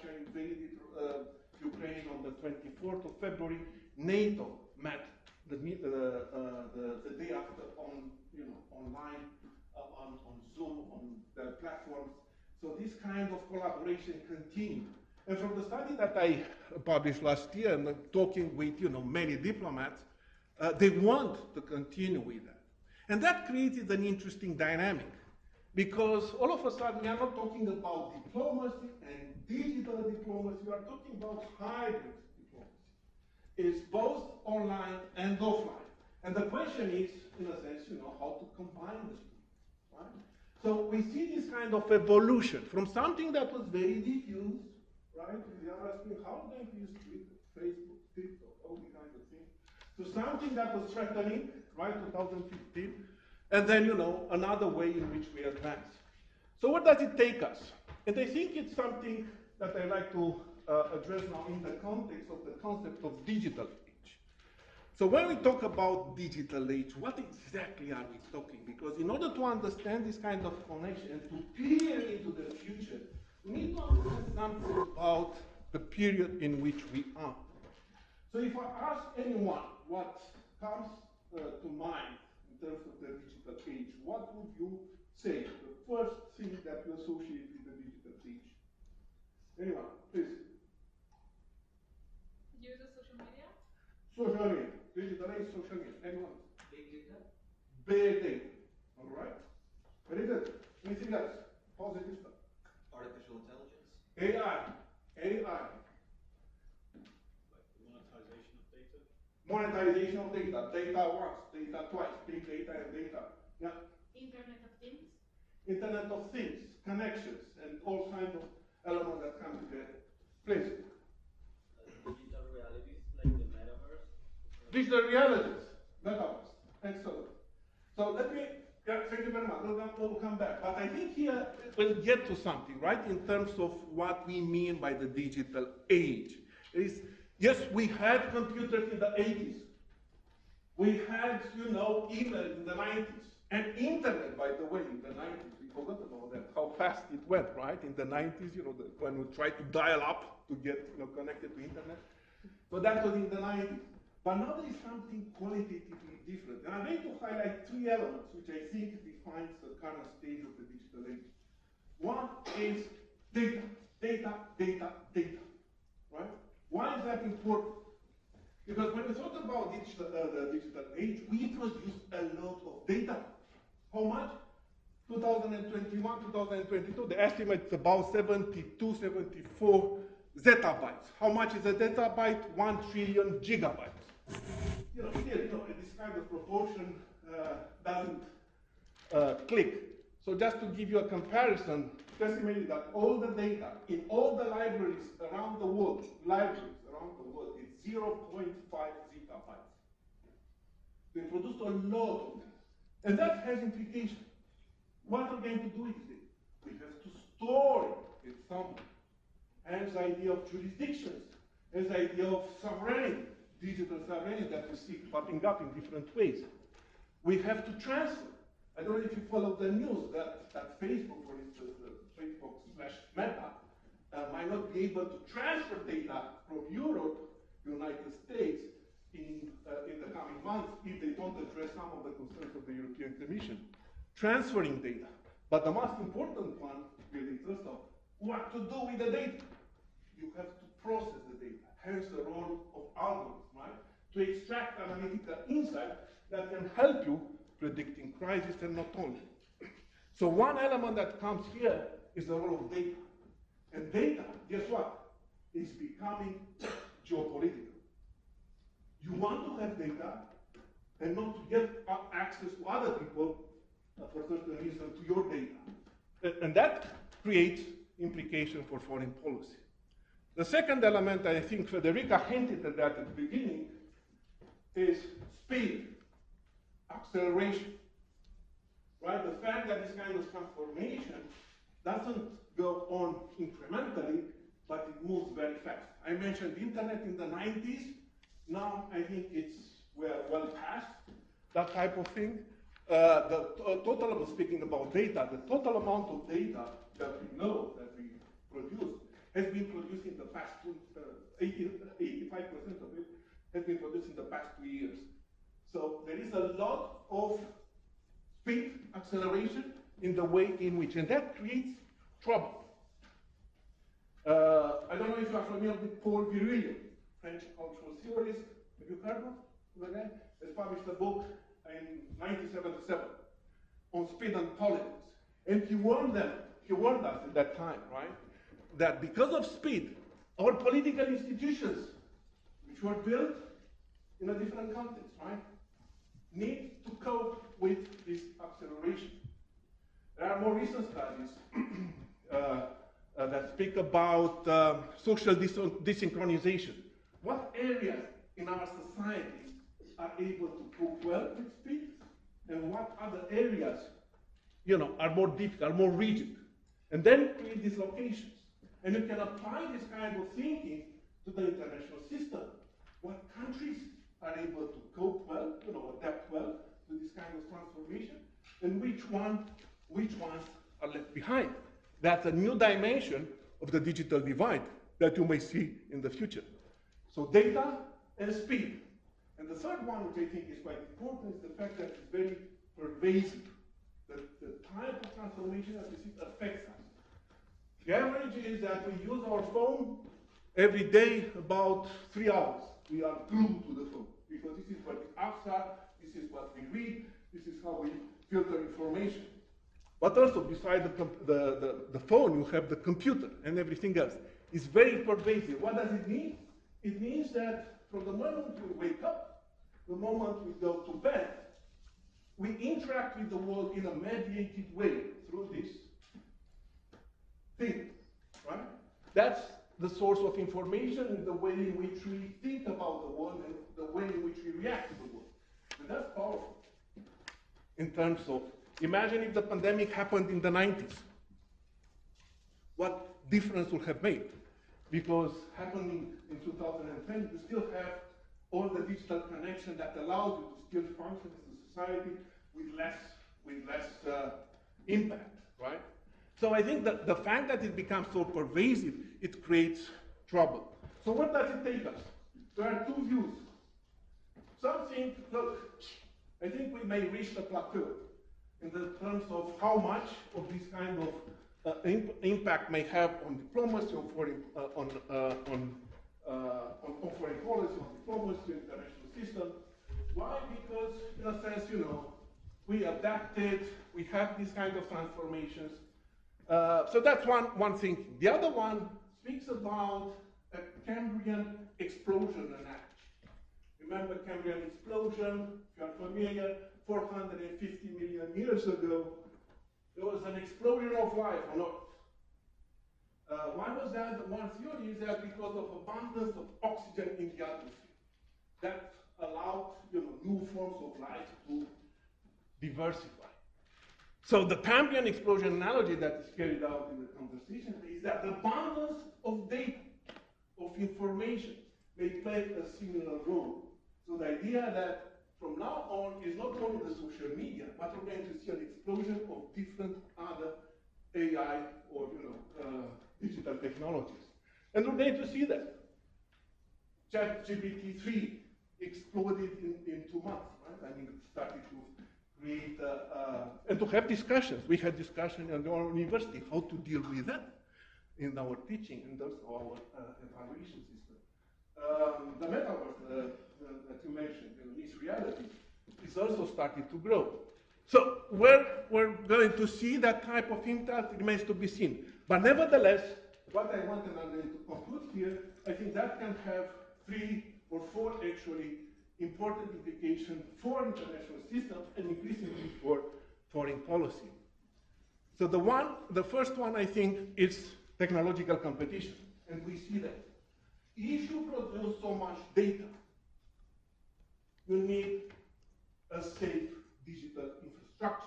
Russia invaded uh, Ukraine on the twenty-fourth of February, NATO met the, uh, uh, the, the day after on, you know, online, uh, on, on Zoom, on the platforms. So this kind of collaboration continued. And from the study that I published last year, and talking with, you know, many diplomats, uh, they want to continue with that. And that created an interesting dynamic, because all of a sudden we are not talking about diplomacy and digital diplomacy, we are talking about hybrid diplomacy. It's both online and offline. And the question is, in a sense, you know, how to combine the two, right? So we see this kind of evolution from something that was very diffuse, right? We are asking how are we going to use Twitter, Facebook, TikTok, all these kinds of things, to something that was threatening, right, two thousand fifteen, and then, you know, another way in which we advance. So where does it take us? And I think it's something that I like to uh, address now in the context of the concept of digital age. So when we talk about digital age, what exactly are we talking? Because in order to understand this kind of connection and to peer into the future, we need to understand something about the period in which we are. So if I ask anyone what comes uh, to mind in terms of the digital age, what would you say? The first thing that you associate with the digital age? Anyone, please. Use of social media? Social media. Digital age, social media. Anyone? Big data. Big data. All right. Very good. Anything else? Positive stuff. Artificial intelligence. A I. A I. Monetization of data. Monetization of data. Data once, data twice, big data and data. Yeah. Internet of Things? Internet of Things, connections, and all kinds of elements that come together. Please. Uh, digital realities like the metaverse. Digital realities, metaverse. Excellent. So let me, yeah, thank you very much. We'll, we'll come back. But I think here we'll get to something, right, in terms of what we mean by the digital age. Is, yes, we had computers in the eighties. We had, you know, email in the nineties. And internet, by the way, in the nineties. We forgot about that, how fast it went, right? In the nineties, you know, the, when we tried to dial up to get, you know, connected to internet. So that was in the nineties. But now there is something qualitatively different. And I'm going to highlight three elements which I think defines the current stage of the digital age. One is data, data, data, data, right? Why is that important? Because when we talk about digital, uh, the digital age, we produce a lot of data. How much? two thousand twenty-one, two thousand twenty-two, the estimate is about seventy-two, seventy-four zettabytes. How much is a zettabyte? One trillion gigabytes. You know, still, you know, this kind of proportion uh, doesn't uh, click. So just to give you a comparison, it's estimated that all the data in all the libraries around the world, libraries around the world, is zero point five zettabytes. They produced a lot of this. And that has implications. What are we going to do with it? We have to store it somewhere. Hence the idea of jurisdictions, hence the idea of sovereignty, digital sovereignty that we see popping up in different ways. We have to transfer. I don't know if you follow the news that, that Facebook, for instance, uh, Facebook slash Meta, uh, might not be able to transfer data from Europe to the United States in, uh, in the coming months if they don't address some of the concerns of the European Commission. Transferring data. But the most important one, really, first of all, what to do with the data. You have to process the data. Hence the role of algorithms, right? To extract analytical insight that can help you predicting crisis and not only. So one element that comes here is the role of data. And data, guess what? Is becoming geopolitical. You want to have data and not to get access to other people uh, for certain reasons to your data. And, and that creates implications for foreign policy. The second element, I think Federica hinted at that at the beginning, is speed, acceleration. Right? The fact that this kind of transformation doesn't go on incrementally, but it moves very fast. I mentioned the internet in the nineties. Now I think it's we're well past that type of thing. Uh, the t- total, speaking about data, the total amount of data that we know that we produce has been produced in the past two, uh, eighty-five percent of it has been produced in the past two years. So there is a lot of speed acceleration in the way in which, and that creates trouble. Uh, I don't know if you are familiar with Paul Virilio, French cultural theorist. Have you heard of the guy? He published a book in nineteen seventy-seven on speed and politics. And he warned them, he warned us at that time, right? That because of speed, our political institutions, which were built in a different context, right, need to cope with this acceleration. There are more recent studies uh, uh, that speak about uh, social dis desynchronization. What areas in our societies are able to cope well with speed, and what other areas, you know, are more difficult, more rigid, and then create dislocations. And you can apply this kind of thinking to the international system. What countries are able to cope well, you know, adapt well to this kind of transformation, and which one, which ones are left behind. That's a new dimension of the digital divide that you may see in the future. So data and speed. And the third one, which I think is quite important, is the fact that it's very pervasive. The, the type of transformation that we see affects us. The average is that we use our phone every day about three hours. We are glued to the phone because this is what the apps are, this is what we read, this is how we filter information. But also, beside the, the, the, the phone, you have the computer and everything else. It's very pervasive. What does it mean? It means that from the moment we wake up, the moment we go to bed, we interact with the world in a mediated way through this thing, right? That's the source of information and the way in which we think about the world and the way in which we react to the world. And that's powerful. In terms of, imagine if the pandemic happened in the nineties. What difference would have made? Because happening in two thousand ten, you still have all the digital connection that allows you to still function as a society with less, with less uh, impact, right? So I think that the fact that it becomes so pervasive, it creates trouble. So where does it take us? There are two views. Some think, look, I think we may reach the plateau in the terms of how much of this kind of uh, imp impact may have on diplomacy, on foreign, uh, on, uh, on, uh, on, on foreign policy, on diplomacy, international system. Why? Because, in a sense, you know, we adapted, we have these kind of transformations. Uh, so that's one, one thing. The other one speaks about a Cambrian explosion analogy. Remember Cambrian explosion, if you are familiar, four hundred fifty million years ago, there was an explosion of life on Earth. Uh, why was that? One theory is that because of abundance of oxygen in the atmosphere. That allowed, you know, new forms of life to diversify. So the Cambrian explosion analogy that is carried out in the conversation is that the abundance of data, of information, may play a similar role. So the idea that from now on is not only the social media, but we're going to see an explosion of different other A I or, you know, uh, digital technologies. And we're going to see that. ChatGPT three exploded in, in two months, right? I mean, it started to create, uh, uh, and to have discussions. We had discussion in our university, how to deal with that in our teaching and also our uh, evaluation system. Um, the metaverse uh, uh, that you mentioned, you know, this reality, is also starting to grow. So where we're going to see that type of impact remains to be seen. But nevertheless, what I want, and I'm going to conclude here, I think that can have three or four actually important implications for international systems and increasingly for foreign policy. So the one, the first one, I think, is technological competition, and we see that. If you produce so much data, you need a safe digital infrastructure,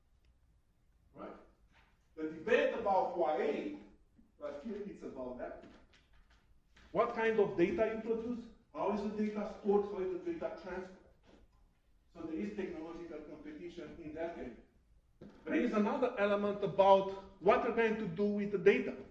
right? The debate about Huawei, but here it's about that. What kind of data you produce? How is the data stored? How is the data transferred? So there is technological competition in that area. There is another element about what you're going to do with the data.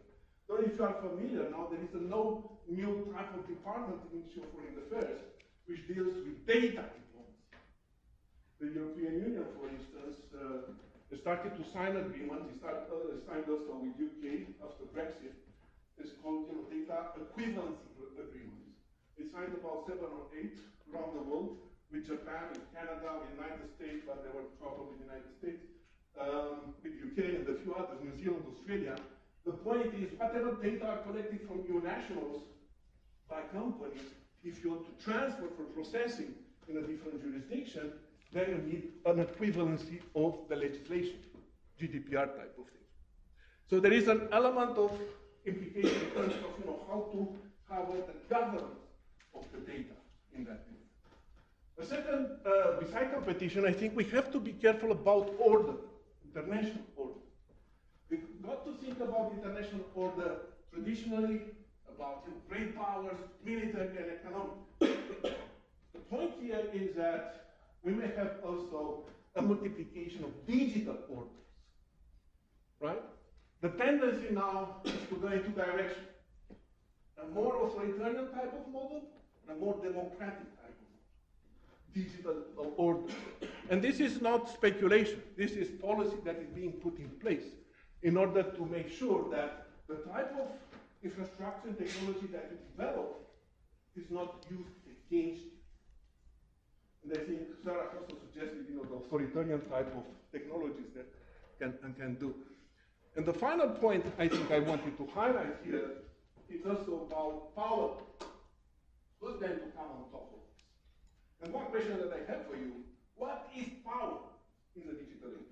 Don't know if you are familiar now, there is a no new type of department in Ministry of Foreign Affairs which deals with data diplomacy. The European Union, for instance, uh, started to sign agreements. It started, uh, signed also with U K after Brexit. It's called you know, data equivalency agreements. They signed about seven or eight around the world with Japan, with Canada, with the United States, but there were trouble with the United States, um, with U K and a few others, New Zealand, Australia. The point is, whatever data are collected from your nationals by companies, if you want to transfer for processing in a different jurisdiction, then you need an equivalency of the legislation, G D P R type of thing. So there is an element of implication in terms of you know, how to cover the governance of the data in that way. The second, uh, beside competition, I think we have to be careful about order, international order. We've got to think about international order traditionally, about you know, great powers, military and economic. The point here is that we may have also a multiplication of digital orders, right? The tendency now is to go into direction. A more authoritarian type of model, and a more democratic type of model. Digital order. And this is not speculation. This is policy that is being put in place in order to make sure that the type of infrastructure and technology that you develop is not used against you. And I think Sarah also suggested, you know, the authoritarian type of technologies that can and can do. And the final point I think I wanted to highlight here is also about power. Who's going to come on top of this? And one question that I have for you, what is power in the digital age?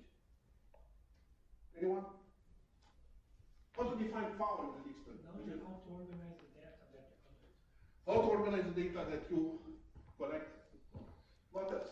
Anyone? How to define power in the digital age? How to organize the data that you collect. How to organize the data that you collect. What else?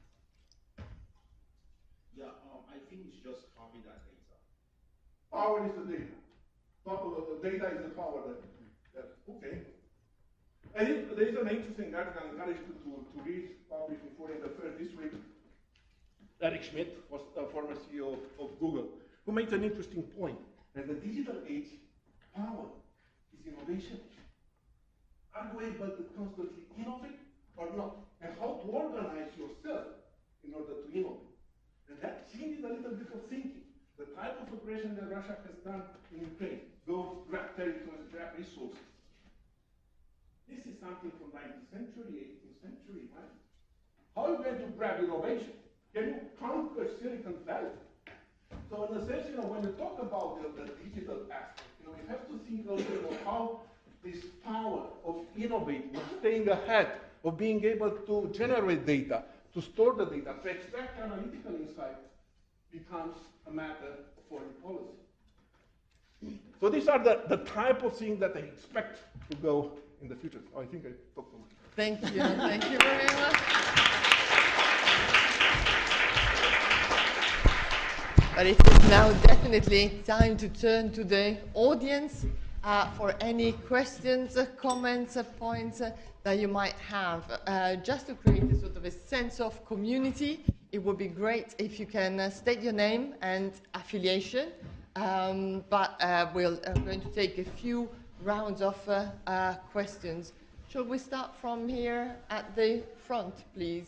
Yeah, um, I think it's just copy that data. Power is the data. Top of the data is the power that, that okay. I think there is an interesting article I encourage you to, to read, published in Foreign Affairs this week. Eric Schmidt, was a former C E O of, of Google, who makes an interesting point. That the digital age, power is innovation. Are you able to constantly innovate or not? And how to organize yourself in order to innovate. And that changes a little bit of thinking. The type of operation that Russia has done in Ukraine, go grab territories, grab resources. This is something from nineteenth century, eighteenth century, right? How are you going to grab innovation? Can you conquer Silicon Valley? So in a sense, you know, when you talk about the, the digital aspect, you know, you have to think also about how this power of innovating, of staying ahead, of being able to generate data, to store the data, to extract analytical insight, becomes a matter of foreign policy. So these are the, the type of things that I expect to go in the future. Oh, I think I talked too much. Thank you. Thank you very much. But it is now definitely time to turn to the audience uh, for any questions, uh, comments, uh, points uh, that you might have. Uh, just to create a sort of a sense of community, it would be great if you can uh, state your name and affiliation. Um, but uh, we'll, uh, we're going to take a few rounds of uh, uh, questions. Shall we start from here at the front, please?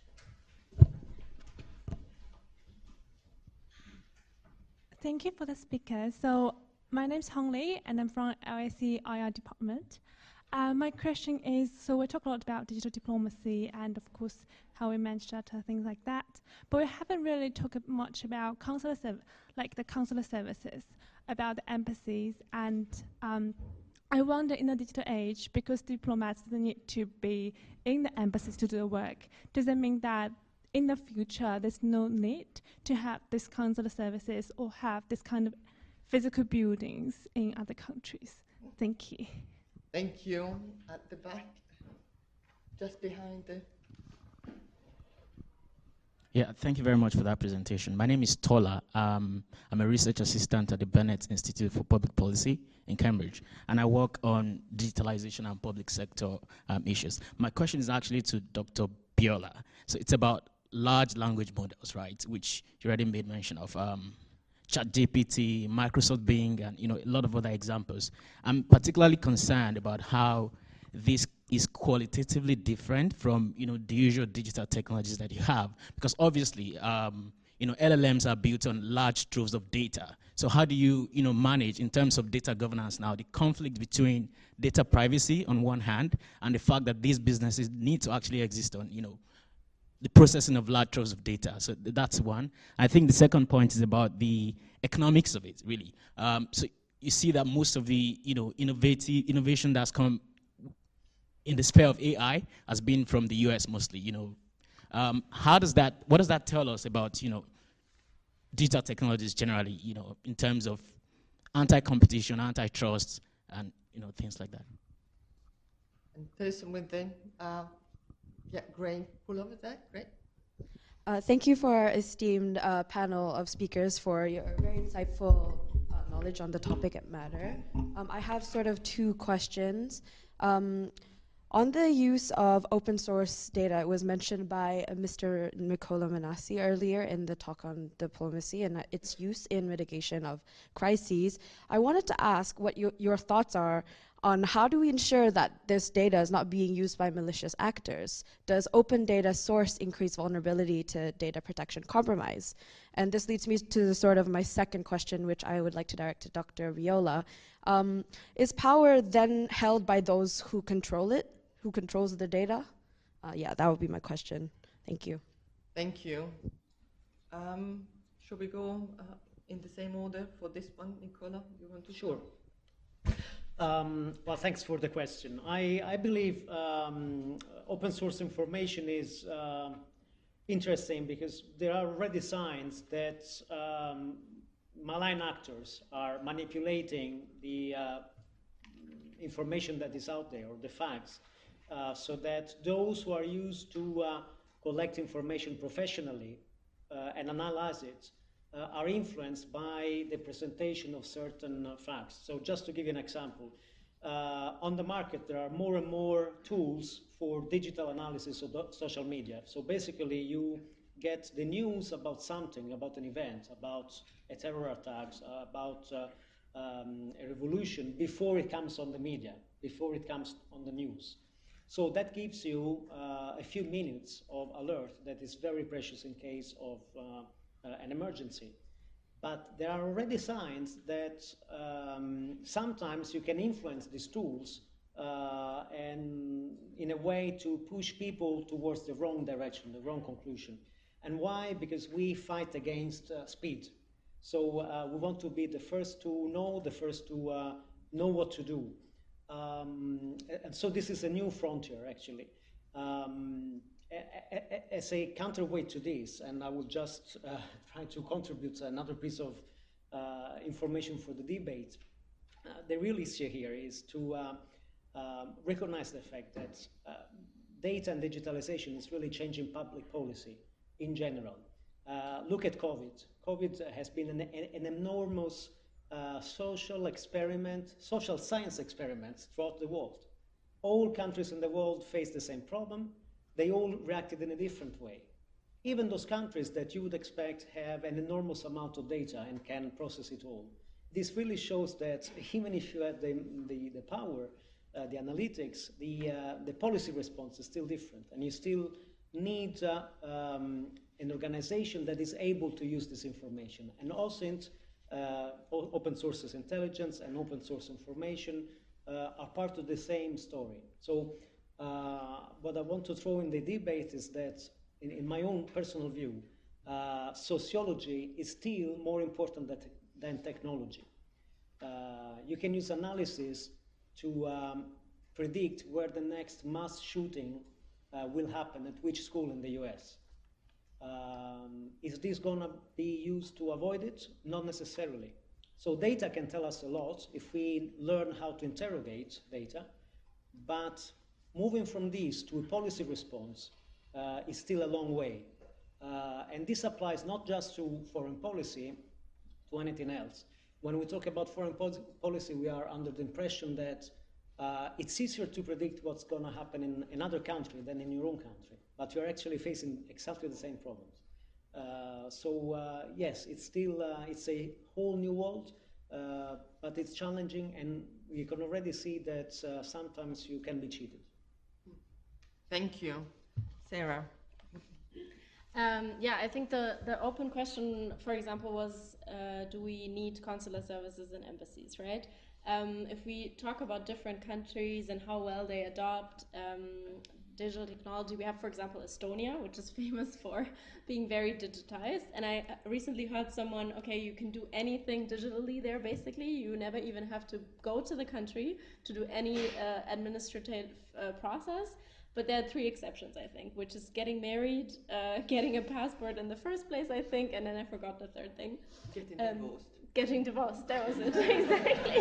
Thank you for the speaker. So my name is Hong Li, and I'm from L S E I R department. Uh, my question is, so we talk a lot about digital diplomacy and, of course, how we manage data, things like that. But we haven't really talked much about consular serv- like the consular services, about the embassies. And um, I wonder, in the digital age, because diplomats need to be in the embassies to do the work, does that mean that in the future, there's no need to have this consular services or have this kind of physical buildings in other countries? Thank you. Thank you. At the back, just behind the... Yeah, thank you very much for that presentation. My name is Tola. Um, I'm a research assistant at the Bennett Institute for Public Policy in Cambridge, and I work on digitalization and public sector um, issues. My question is actually to Doctor Biola. So it's about large language models, right, which you already made mention of, um, ChatGPT, Microsoft Bing, and you know a lot of other examples. I'm particularly concerned about how this is qualitatively different from you know the usual digital technologies that you have, because obviously um, you know L L Ms are built on large troves of data. So how do you you know manage in terms of data governance now the conflict between data privacy on one hand and the fact that these businesses need to actually exist on you know the processing of large troves of data. So th that's one. I think the second point is about the economics of it, really. Um, so you see that most of the you know innovative innovation that's come in the sphere of A I has been from the U S mostly. You know, um, how does that? What does that tell us about you know digital technologies generally? You know, in terms of anti-competition, antitrust, and you know things like that. And person with the uh, yeah, grey pull over there, great. Uh, thank you for our esteemed uh, panel of speakers for your very insightful uh, knowledge on the topic at matter. Um, I have sort of two questions. Um, on the use of open source data, it was mentioned by uh, Mister Nicola Manassi earlier in the talk on diplomacy and uh, its use in mitigation of crises. I wanted to ask what you, your thoughts are on how do we ensure that this data is not being used by malicious actors? Does open data source increase vulnerability to data protection compromise? And this leads me to the sort of my second question, which I would like to direct to Doctor Viola. Um, is power then held by those who control it, who controls the data? Uh, yeah, that would be my question. Thank you. Thank you. Um, should we go uh, in the same order for this one, Nicola? You want to? Sure. Um, well, thanks for the question. I, I believe um, open source information is uh, interesting because there are already signs that um, malign actors are manipulating the uh, information that is out there, or the facts, uh, so that those who are used to uh, collect information professionally uh, and analyze it Uh, are influenced by the presentation of certain uh, facts. So just to give you an example, uh, on the market there are more and more tools for digital analysis of social media. So basically you get the news about something, about an event, about a terror attack, uh, about uh, um, a revolution before it comes on the media, before it comes on the news. So that gives you uh, a few minutes of alert that is very precious in case of uh, Uh, an emergency. But there are already signs that um, sometimes you can influence these tools uh, and in a way to push people towards the wrong direction, the wrong conclusion. And why? Because we fight against uh, speed. So uh, we want to be the first to know, the first to uh, know what to do. Um, and so this is a new frontier, actually. Um, As a counterweight to this, and I will just uh, try to contribute another piece of uh, information for the debate, uh, the real issue here is to uh, uh, recognize the fact that uh, data and digitalization is really changing public policy in general. Uh, look at COVID. COVID has been an, an enormous uh, social experiment, social science experiment throughout the world. All countries in the world face the same problem. They all reacted in a different way. Even those countries that you would expect have an enormous amount of data and can process it all. This really shows that even if you have the, the, the power, uh, the analytics, the, uh, the policy response is still different. And you still need uh, um, an organization that is able to use this information. And also uh, open sources intelligence and open source information uh, are part of the same story. So. Uh, what I want to throw in the debate is that, in, in my own personal view, uh, sociology is still more important than, than technology. Uh, you can use analysis to um, predict where the next mass shooting uh, will happen, at which school in the U S. Um, is this going to be used to avoid it? Not necessarily. So data can tell us a lot if we learn how to interrogate data, but moving from this to a policy response uh, is still a long way. Uh, and this applies not just to foreign policy, to anything else. When we talk about foreign po policy, we are under the impression that uh, it's easier to predict what's going to happen in another country than in your own country. But you're actually facing exactly the same problems. Uh, so uh, yes, it's still uh, it's a whole new world, uh, but it's challenging, and you can already see that uh, sometimes you can be cheated. Thank you. Sarah. Um, yeah, I think the, the open question, for example, was uh, do we need consular services in embassies, right? Um, if we talk about different countries and how well they adopt um, digital technology, we have, for example, Estonia, which is famous for being very digitized. And I recently heard someone, okay, you can do anything digitally there, basically. You never even have to go to the country to do any uh, administrative uh, process. But there are three exceptions, I think, which is getting married, uh, getting a passport in the first place, I think, and then I forgot the third thing. Getting um, divorced. Getting divorced, that was it, exactly.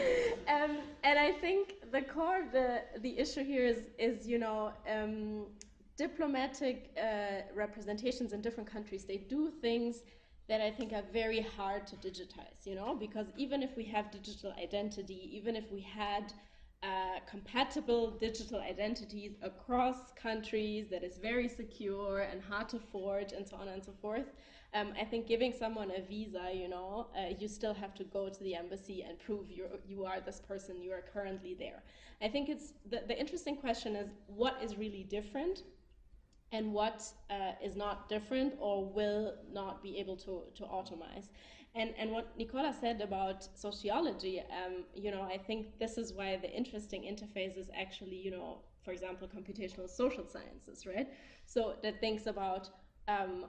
um, and I think the core, the the issue here is, is you know, um, diplomatic uh, representations in different countries. They do things that I think are very hard to digitize, you know, because even if we have digital identity, even if we had Uh, compatible digital identities across countries that is very secure and hard to forge and so on and so forth. Um, I think giving someone a visa, you know, uh, you still have to go to the embassy and prove you're, you are this person, you are currently there. I think it's the, the interesting question is what is really different and what uh, is not different or will not be able to, to automize. And, and what Nicola said about sociology, um, you know, I think this is why the interesting interface is actually, you know, for example, computational social sciences, right? So that thinks about um,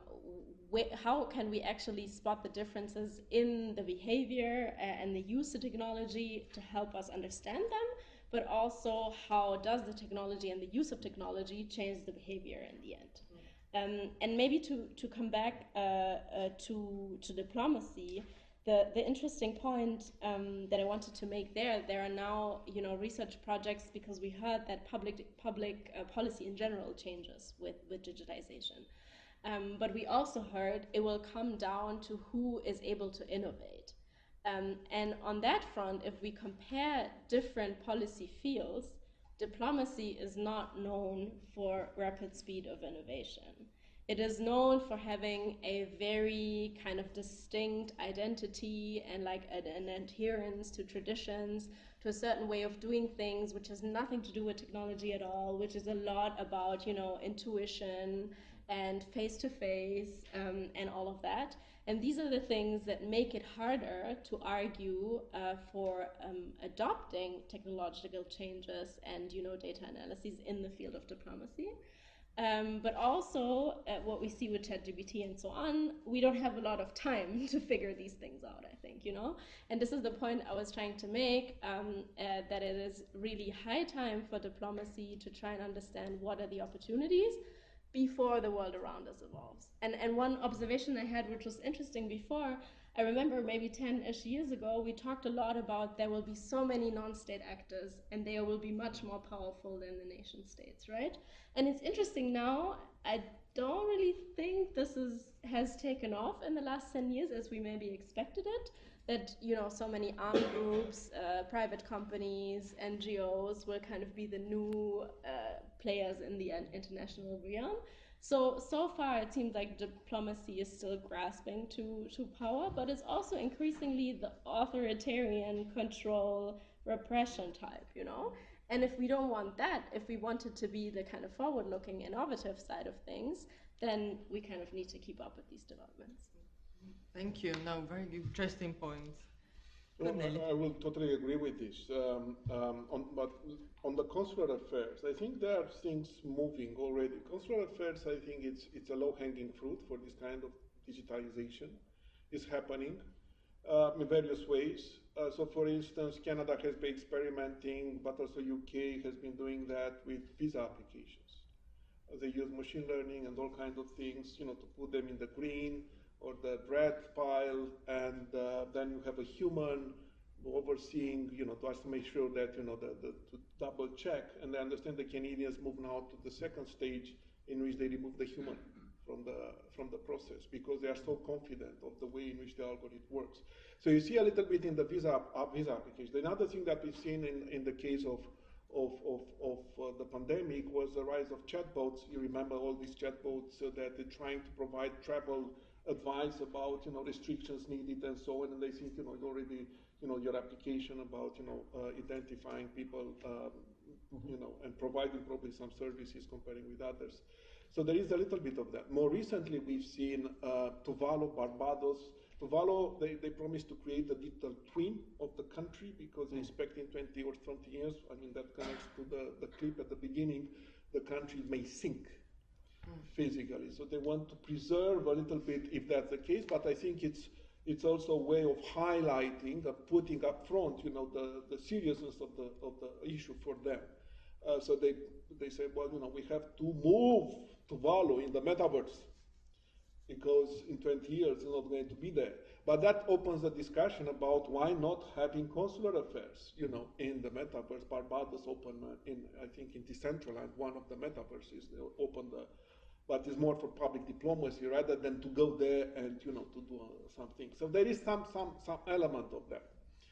how can we actually spot the differences in the behavior and the use of technology to help us understand them, but also how does the technology and the use of technology change the behavior in the end. Um, and maybe to, to come back uh, uh, to, to diplomacy, the, the interesting point um, that I wanted to make there, there are now, you know, research projects because we heard that public, public uh, policy in general changes with, with digitization. Um, but we also heard it will come down to who is able to innovate. Um, and on that front, if we compare different policy fields, diplomacy is not known for rapid speed of innovation. It is known for having a very kind of distinct identity and like an, an adherence to traditions, to a certain way of doing things, which has nothing to do with technology at all, which is a lot about, you know, intuition and face-to-face um, and all of that. And these are the things that make it harder to argue uh, for um, adopting technological changes and, you know, data analyses in the field of diplomacy. Um, but also, uh, what we see with ChatGPT and so on, we don't have a lot of time to figure these things out, I think, you know? And this is the point I was trying to make, um, uh, that it is really high time for diplomacy to try and understand what are the opportunities before the world around us evolves. And, and one observation I had, which was interesting before, I remember maybe ten-ish years ago, we talked a lot about there will be so many non-state actors and they will be much more powerful than the nation states, right? And it's interesting now, I don't really think this is has taken off in the last ten years as we maybe expected it, that, you know, so many armed groups, uh, private companies, N G Os will kind of be the new uh, players in the international realm. So, so far it seems like diplomacy is still grasping to, to power, but it's also increasingly the authoritarian control repression type, you know? And if we don't want that, if we want it to be the kind of forward-looking, innovative side of things, then we kind of need to keep up with these developments. Thank you. No, very interesting points. Well, I, I will totally agree with this. Um, um, on, but on the consular affairs, I think there are things moving already. Consular affairs, I think it's it's a low-hanging fruit for this kind of digitalization. It's happening uh, in various ways. Uh, so, for instance, Canada has been experimenting, but also U K has been doing that with visa applications. Uh, they use machine learning and all kinds of things, you know, to put them in the green or the red pile, and uh, then you have a human overseeing, you know, to also make sure that, you know, the, the, to double check. And I understand the Canadians move now to the second stage in which they remove the human from the, from the process because they are so confident of the way in which the algorithm works. So you see a little bit in the visa, uh, visa application. Another thing that we've seen in, in the case of, of, of, of uh, the pandemic was the rise of chatbots. You remember all these chatbots uh, that they're trying to provide travel advice about, you know, restrictions needed and so on, and they think, you know, already, you know, your application about, you know, uh, identifying people, um, you know, and providing probably some services comparing with others. So there is a little bit of that. More recently, we've seen uh, Tuvalu, Barbados. Tuvalu, they, they promised to create a digital twin of the country because they expect in twenty or twenty years, I mean, that connects to the, the clip at the beginning, the country may sink physically. So they want to preserve a little bit if that's the case, but I think it's it's also a way of highlighting, of putting up front, you know, the, the seriousness of the of the issue for them. Uh, so they they say, well, you know, we have to move Tuvalu in the metaverse because in twenty years it's not going to be there. But that opens a discussion about why not having consular affairs, you know, in the metaverse. Barbados opened uh, in, I think, in Decentraland, one of the metaverses, they opened the, but it's more for public diplomacy rather than to go there and, you know, to do uh, something. So there is some some some element of that.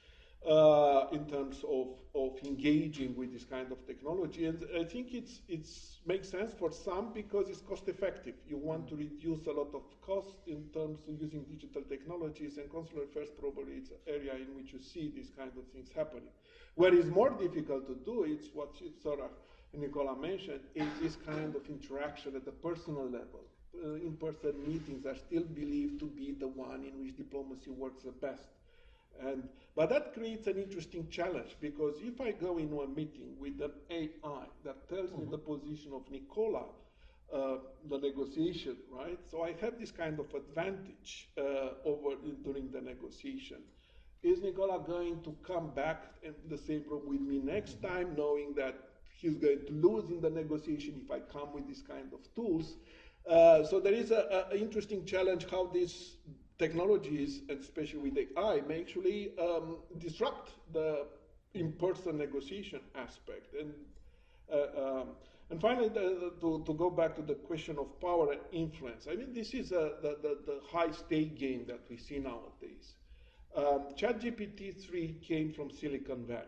Uh, in terms of, of engaging with this kind of technology. And I think it's it's makes sense for some because it's cost effective. You want to reduce a lot of cost in terms of using digital technologies, and consular affairs probably it's an area in which you see these kind of things happening. Where it's more difficult to do, it's what Sarah and Nicola mentioned, is this kind of interaction at the personal level. Uh, in-person meetings are still believed to be the one in which diplomacy works the best. And, but that creates an interesting challenge, because if I go into a meeting with an A I that tells mm-hmm. me the position of Nicola, uh, the negotiation, right? So I have this kind of advantage uh, over during the negotiation. Is Nicola going to come back in the same room with me next mm-hmm. time, knowing that he's going to lose in the negotiation if I come with this kind of tools? Uh, so there is an interesting challenge how this technologies, and especially with A I, may actually um, disrupt the in-person negotiation aspect. And uh, um, and finally, the, to, to go back to the question of power and influence, I mean, this is a, the, the, the high-stake game that we see nowadays. Um, ChatGPT three came from Silicon Valley.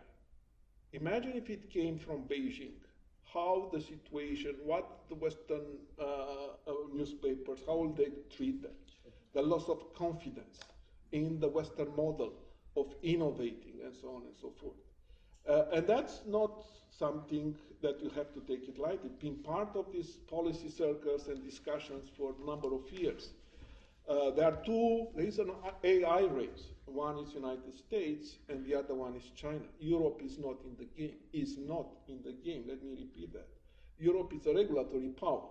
Imagine if it came from Beijing. How the situation, what the Western uh, uh, newspapers, how will they treat that? The loss of confidence in the Western model of innovating and so on and so forth. Uh, and that's not something that you have to take it lightly. It's been part of these policy circles and discussions for a number of years. Uh, there are two, there is an A I race. One is United States and the other one is China. Europe is not in the game, is not in the game, let me repeat that. Europe is a regulatory power.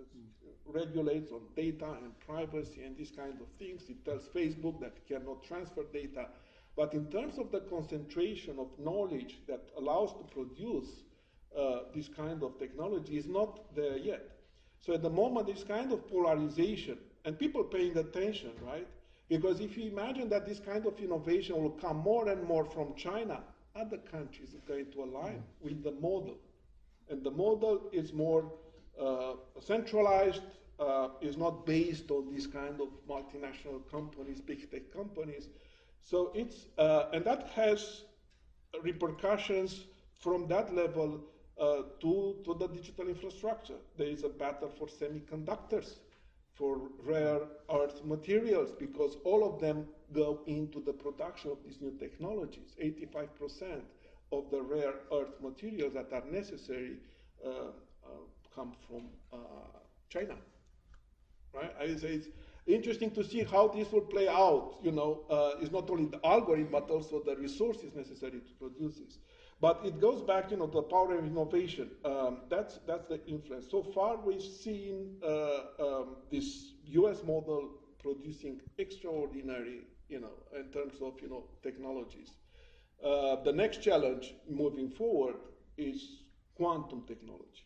Regulates on data and privacy and these kind of things. It tells Facebook that it cannot transfer data. But in terms of the concentration of knowledge that allows to produce uh, this kind of technology is not there yet. So at the moment, this kind of polarization, and people paying attention, right? Because if you imagine that this kind of innovation will come more and more from China, other countries are going to align with the model. And the model is more uh, centralized, uh, is not based on these kind of multinational companies, big tech companies. So it's, uh, and that has repercussions from that level uh, to, to the digital infrastructure. There is a battle for semiconductors, for rare earth materials, because all of them go into the production of these new technologies. eighty-five percent of the rare earth materials that are necessary uh, uh, come from uh, China, right? I say it's interesting to see how this will play out. You know, uh, it's not only the algorithm, but also the resources necessary to produce this. But it goes back, you know, to the power of innovation. Um, that's that's the influence. So far, we've seen uh, um, this U S model producing extraordinary, you know, in terms of, you know, technologies. Uh, the next challenge moving forward is quantum technology,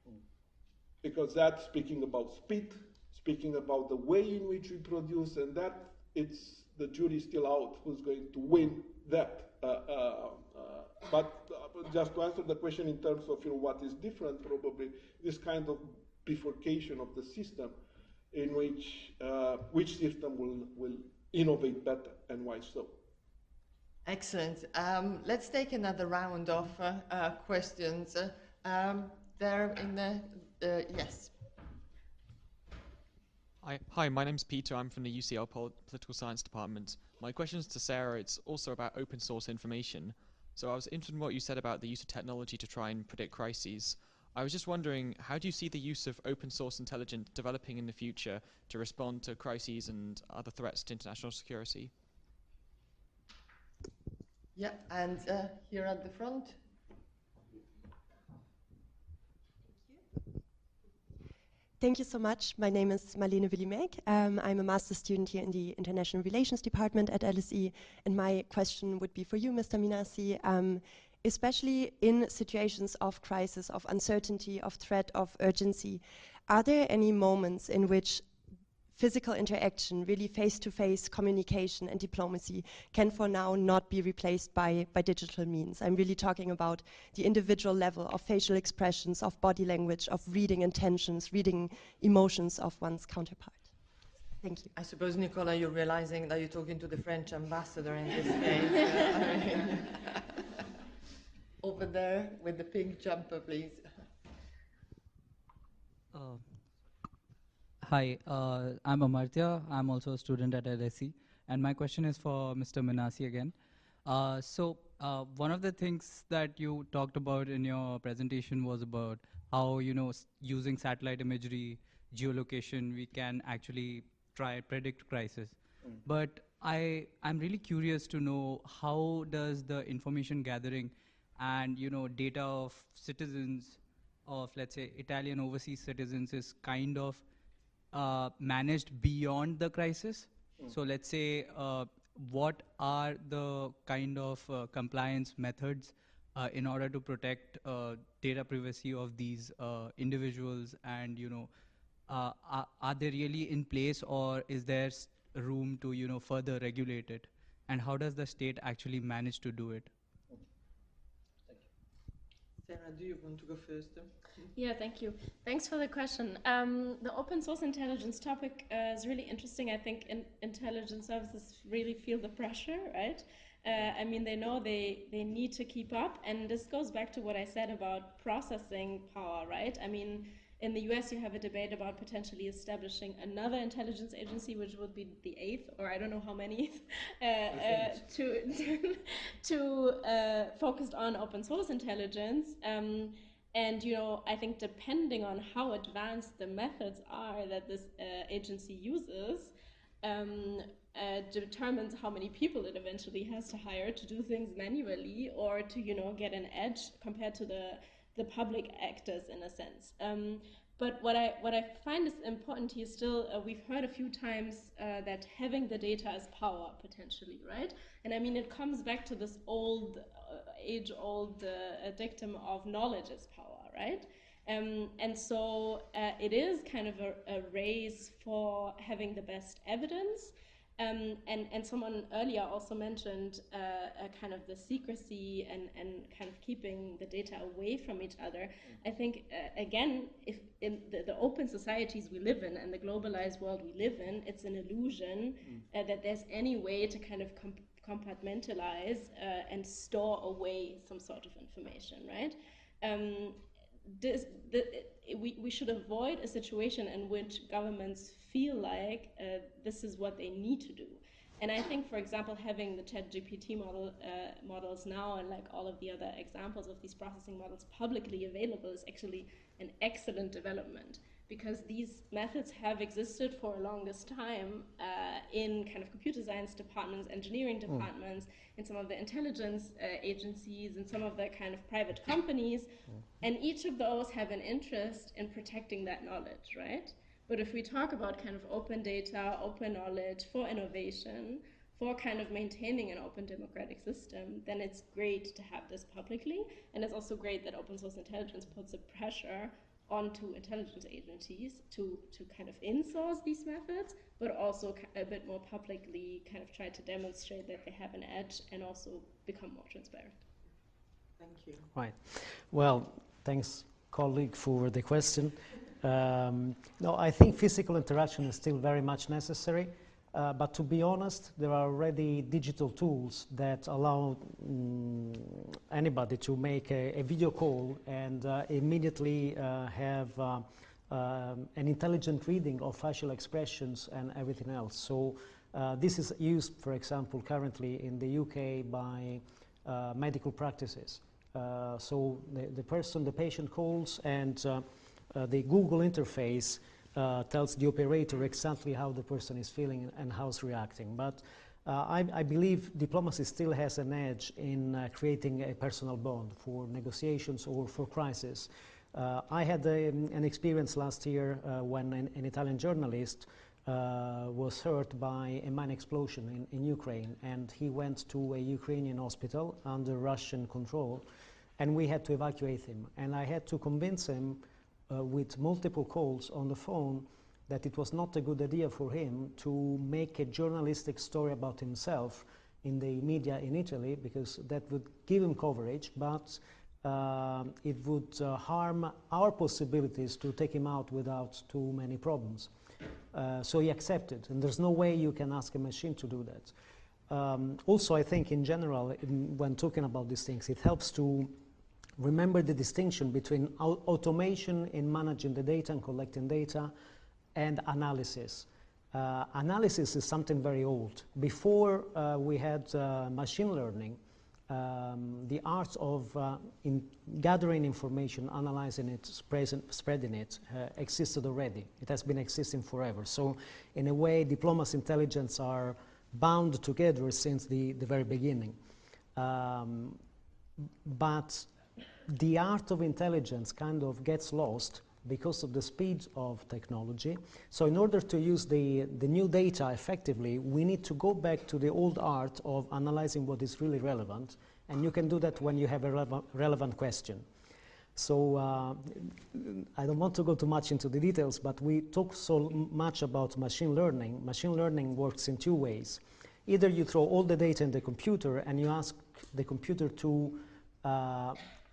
because that's speaking about speed, speaking about the way in which we produce, and that it's the jury's still out who's going to win that. Uh, uh, uh, but uh, just to answer the question in terms of, you know, what is different, probably this kind of bifurcation of the system, in which uh, which system will will innovate better and why so. Excellent. Um, let's take another round of uh, uh, questions. Uh, um, there in the, uh, yes. Hi, hi, my name's Peter. I'm from the U C L Pol Political Science Department. My question is to Sarah. It's also about open source information. So I was interested in what you said about the use of technology to try and predict crises. I was just wondering, how do you see the use of open source intelligence developing in the future to respond to crises and other threats to international security? Yeah, and uh, here at the front. Thank you so much. My name is Marlene Willimek. Um, I'm a master's student here in the International Relations Department at L S E, and my question would be for you, Mister Minasi. Um, especially in situations of crisis, of uncertainty, of threat, of urgency, are there any moments in which physical interaction, really face-to-face communication and diplomacy can for now not be replaced by, by digital means? I'm really talking about the individual level of facial expressions, of body language, of reading intentions, reading emotions of one's counterpart. Thank you. I suppose, Nicola, you're realizing that you're talking to the French ambassador in this case. uh, I mean, over there with the pink jumper, please. Uh, Hi, uh, I'm Amartya. I'm also a student at L S E, and my question is for Mister Minasi again. Uh, so uh, one of the things that you talked about in your presentation was about how, you know, s using satellite imagery, geolocation, we can actually try predict crisis. Mm. But I, I'm really curious to know, how does the information gathering and, you know, data of citizens, of let's say Italian overseas citizens, is kind of Uh, managed beyond the crisis? Mm. So let's say, uh, what are the kind of uh, compliance methods uh, in order to protect uh, data privacy of these uh, individuals, and, you know, uh, are, are they really in place, or is there room to, you know, further regulate it? And how does the state actually manage to do it? Sarah, do you want to go first? Yeah, thank you. Thanks for the question. Um, the open source intelligence topic uh, is really interesting. I think in intelligence services really feel the pressure, right? Uh, I mean, they know they, they need to keep up, and this goes back to what I said about processing power, right? I mean, in the U S you have a debate about potentially establishing another intelligence agency, which would be the eighth, or I don't know how many, uh, uh, to, to, to uh, focused on open source intelligence. Um, And, you know, I think depending on how advanced the methods are that this uh, agency uses, um, uh, determines how many people it eventually has to hire to do things manually, or to, you know, get an edge compared to the, the public actors, in a sense. Um, but what I, what I find is important here still, uh, we've heard a few times uh, that having the data is power, potentially, right? And I mean, it comes back to this old, uh, age-old uh, dictum of knowledge is power, right? Um, and so uh, it is kind of a, a race for having the best evidence. Um, and, and someone earlier also mentioned uh, a kind of the secrecy and, and kind of keeping the data away from each other. Mm. I think, uh, again, if in the, the open societies we live in and the globalized world we live in, it's an illusion mm. uh, that there's any way to kind of comp compartmentalize uh, and store away some sort of information, right? Um, this, the, we, we should avoid a situation in which governments feel like uh, this is what they need to do. And I think, for example, having the ChatGPT model, uh, models now, and like all of the other examples of these processing models publicly available, is actually an excellent development, because these methods have existed for a longest time uh, in kind of computer science departments, engineering departments, mm. in some of the intelligence uh, agencies, and some of the kind of private companies. Mm. And each of those have an interest in protecting that knowledge, right? But if we talk about kind of open data, open knowledge for innovation, for kind of maintaining an open democratic system, then it's great to have this publicly. And it's also great that open source intelligence puts a pressure onto intelligence agencies to, to kind of in-source these methods, but also a bit more publicly kind of try to demonstrate that they have an edge and also become more transparent. Thank you. Right. Well, thanks, colleague, for the question. Um, no, I think physical interaction is still very much necessary. Uh, but to be honest, there are already digital tools that allow mm, anybody to make a, a video call and uh, immediately uh, have uh, um, an intelligent reading of facial expressions and everything else. So uh, this is used, for example, currently in the U K by uh, medical practices. Uh, so the, the person, the patient calls, and uh, uh, the Google interface Uh, tells the operator exactly how the person is feeling and how he's reacting. But uh, I, I believe diplomacy still has an edge in uh, creating a personal bond for negotiations or for crisis. Uh, I had a, an experience last year uh, when an, an Italian journalist uh, was hurt by a mine explosion in, in Ukraine, and he went to a Ukrainian hospital under Russian control, and we had to evacuate him. And I had to convince him Uh, with multiple calls on the phone that it was not a good idea for him to make a journalistic story about himself in the media in Italy, because that would give him coverage, but uh, it would uh, harm our possibilities to take him out without too many problems. Uh, so he accepted, and there's no way you can ask a machine to do that. Um, also, I think in general, in, when talking about these things, it helps to remember the distinction between au automation in managing the data and collecting data and analysis. Uh, analysis is something very old. Before uh, we had uh, machine learning, um, the art of uh, in gathering information, analyzing it, spreading it, uh, existed already. It has been existing forever. So in a way, diplomacy and intelligence are bound together since the, the very beginning. Um, but the art of intelligence kind of gets lost because of the speed of technology. So in order to use the, the new data effectively, we need to go back to the old art of analyzing what is really relevant, and you can do that when you have a rele relevant question. So uh, I don't want to go too much into the details, but we talk so much about machine learning. Machine learning works in two ways. Either you throw all the data in the computer and you ask the computer to uh,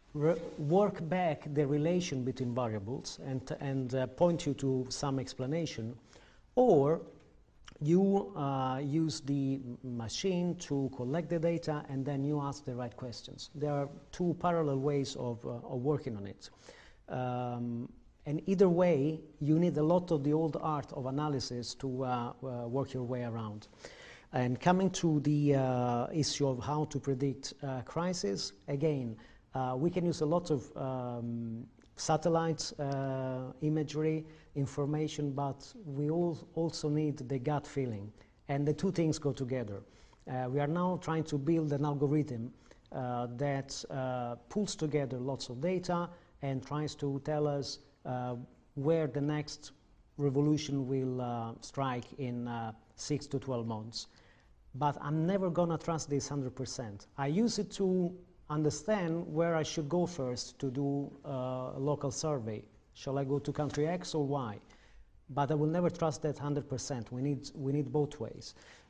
work back the relation between variables and, and uh, point you to some explanation, or you uh, use the machine to collect the data and then you ask the right questions. There are two parallel ways of, uh, of working on it. Um, and either way, you need a lot of the old art of analysis to uh, uh, work your way around. And coming to the uh, issue of how to predict uh, crisis, again, Uh, we can use a lot of um, satellite uh, imagery, information, but we all also need the gut feeling. And the two things go together. Uh, we are now trying to build an algorithm uh, that uh, pulls together lots of data and tries to tell us uh, where the next revolution will uh, strike in uh, six to twelve months. But I'm never going to trust this one hundred percent. I use it to understand where I should go first to do uh, a local survey. Shall I go to country X or Y? But I will never trust that one hundred percent. We need, we need both ways.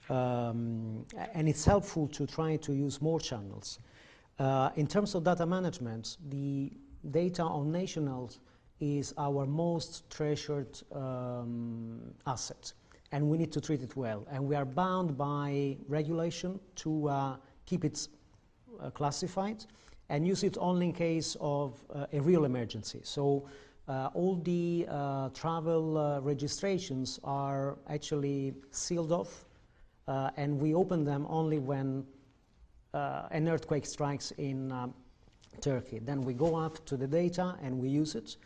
Um, and it's helpful to try to use more channels. Uh, in terms of data management, the data on nationals is our most treasured um, asset, and we need to treat it well. And we are bound by regulation to uh, keep it Uh, classified and use it only in case of uh, a real emergency. So uh, all the uh, travel uh, registrations are actually sealed off uh, and we open them only when uh, an earthquake strikes in um, Turkey. Then we go up to the data and we use it.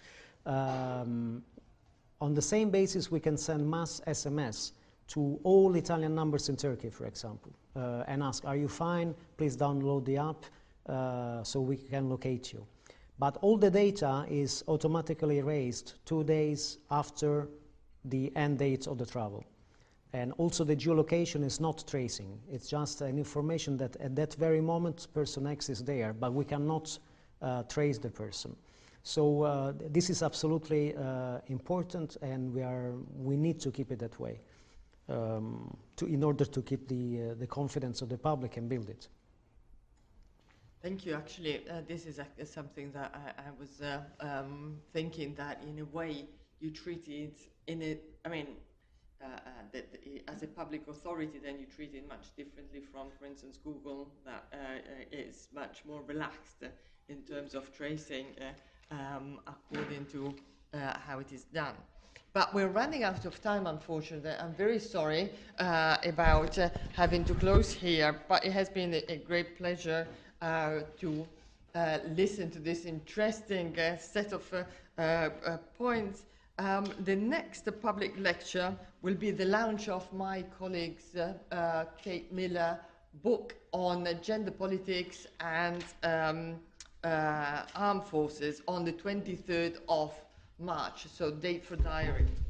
Um, on the same basis, we can send mass S M S to all Italian numbers in Turkey, for example, uh, and ask, are you fine? Please download the app uh, so we can locate you. But all the data is automatically erased two days after the end date of the travel. And also the geolocation is not tracing. It's just an information that at that very moment person X is there, but we cannot uh, trace the person. So uh, this is absolutely uh, important, and we, are, we need to keep it that way. Um, to, in order to keep the, uh, the confidence of the public and build it. Thank you. Actually, uh, this is uh, something that I, I was uh, um, thinking that in a way you treat it in a, I mean, uh, uh, that i- as a public authority, then you treat it much differently from, for instance, Google, that uh, uh, is much more relaxed uh, in terms of tracing uh, um, according to uh, how it is done. But we're running out of time, unfortunately. I'm very sorry uh, about uh, having to close here, but it has been a, a great pleasure uh, to uh, listen to this interesting uh, set of uh, uh, uh, points. Um, the next uh, public lecture will be the launch of my colleague's uh, uh, Kate Miller book on uh, gender politics and um, uh, armed forces on the twenty-third of March, so date for diary.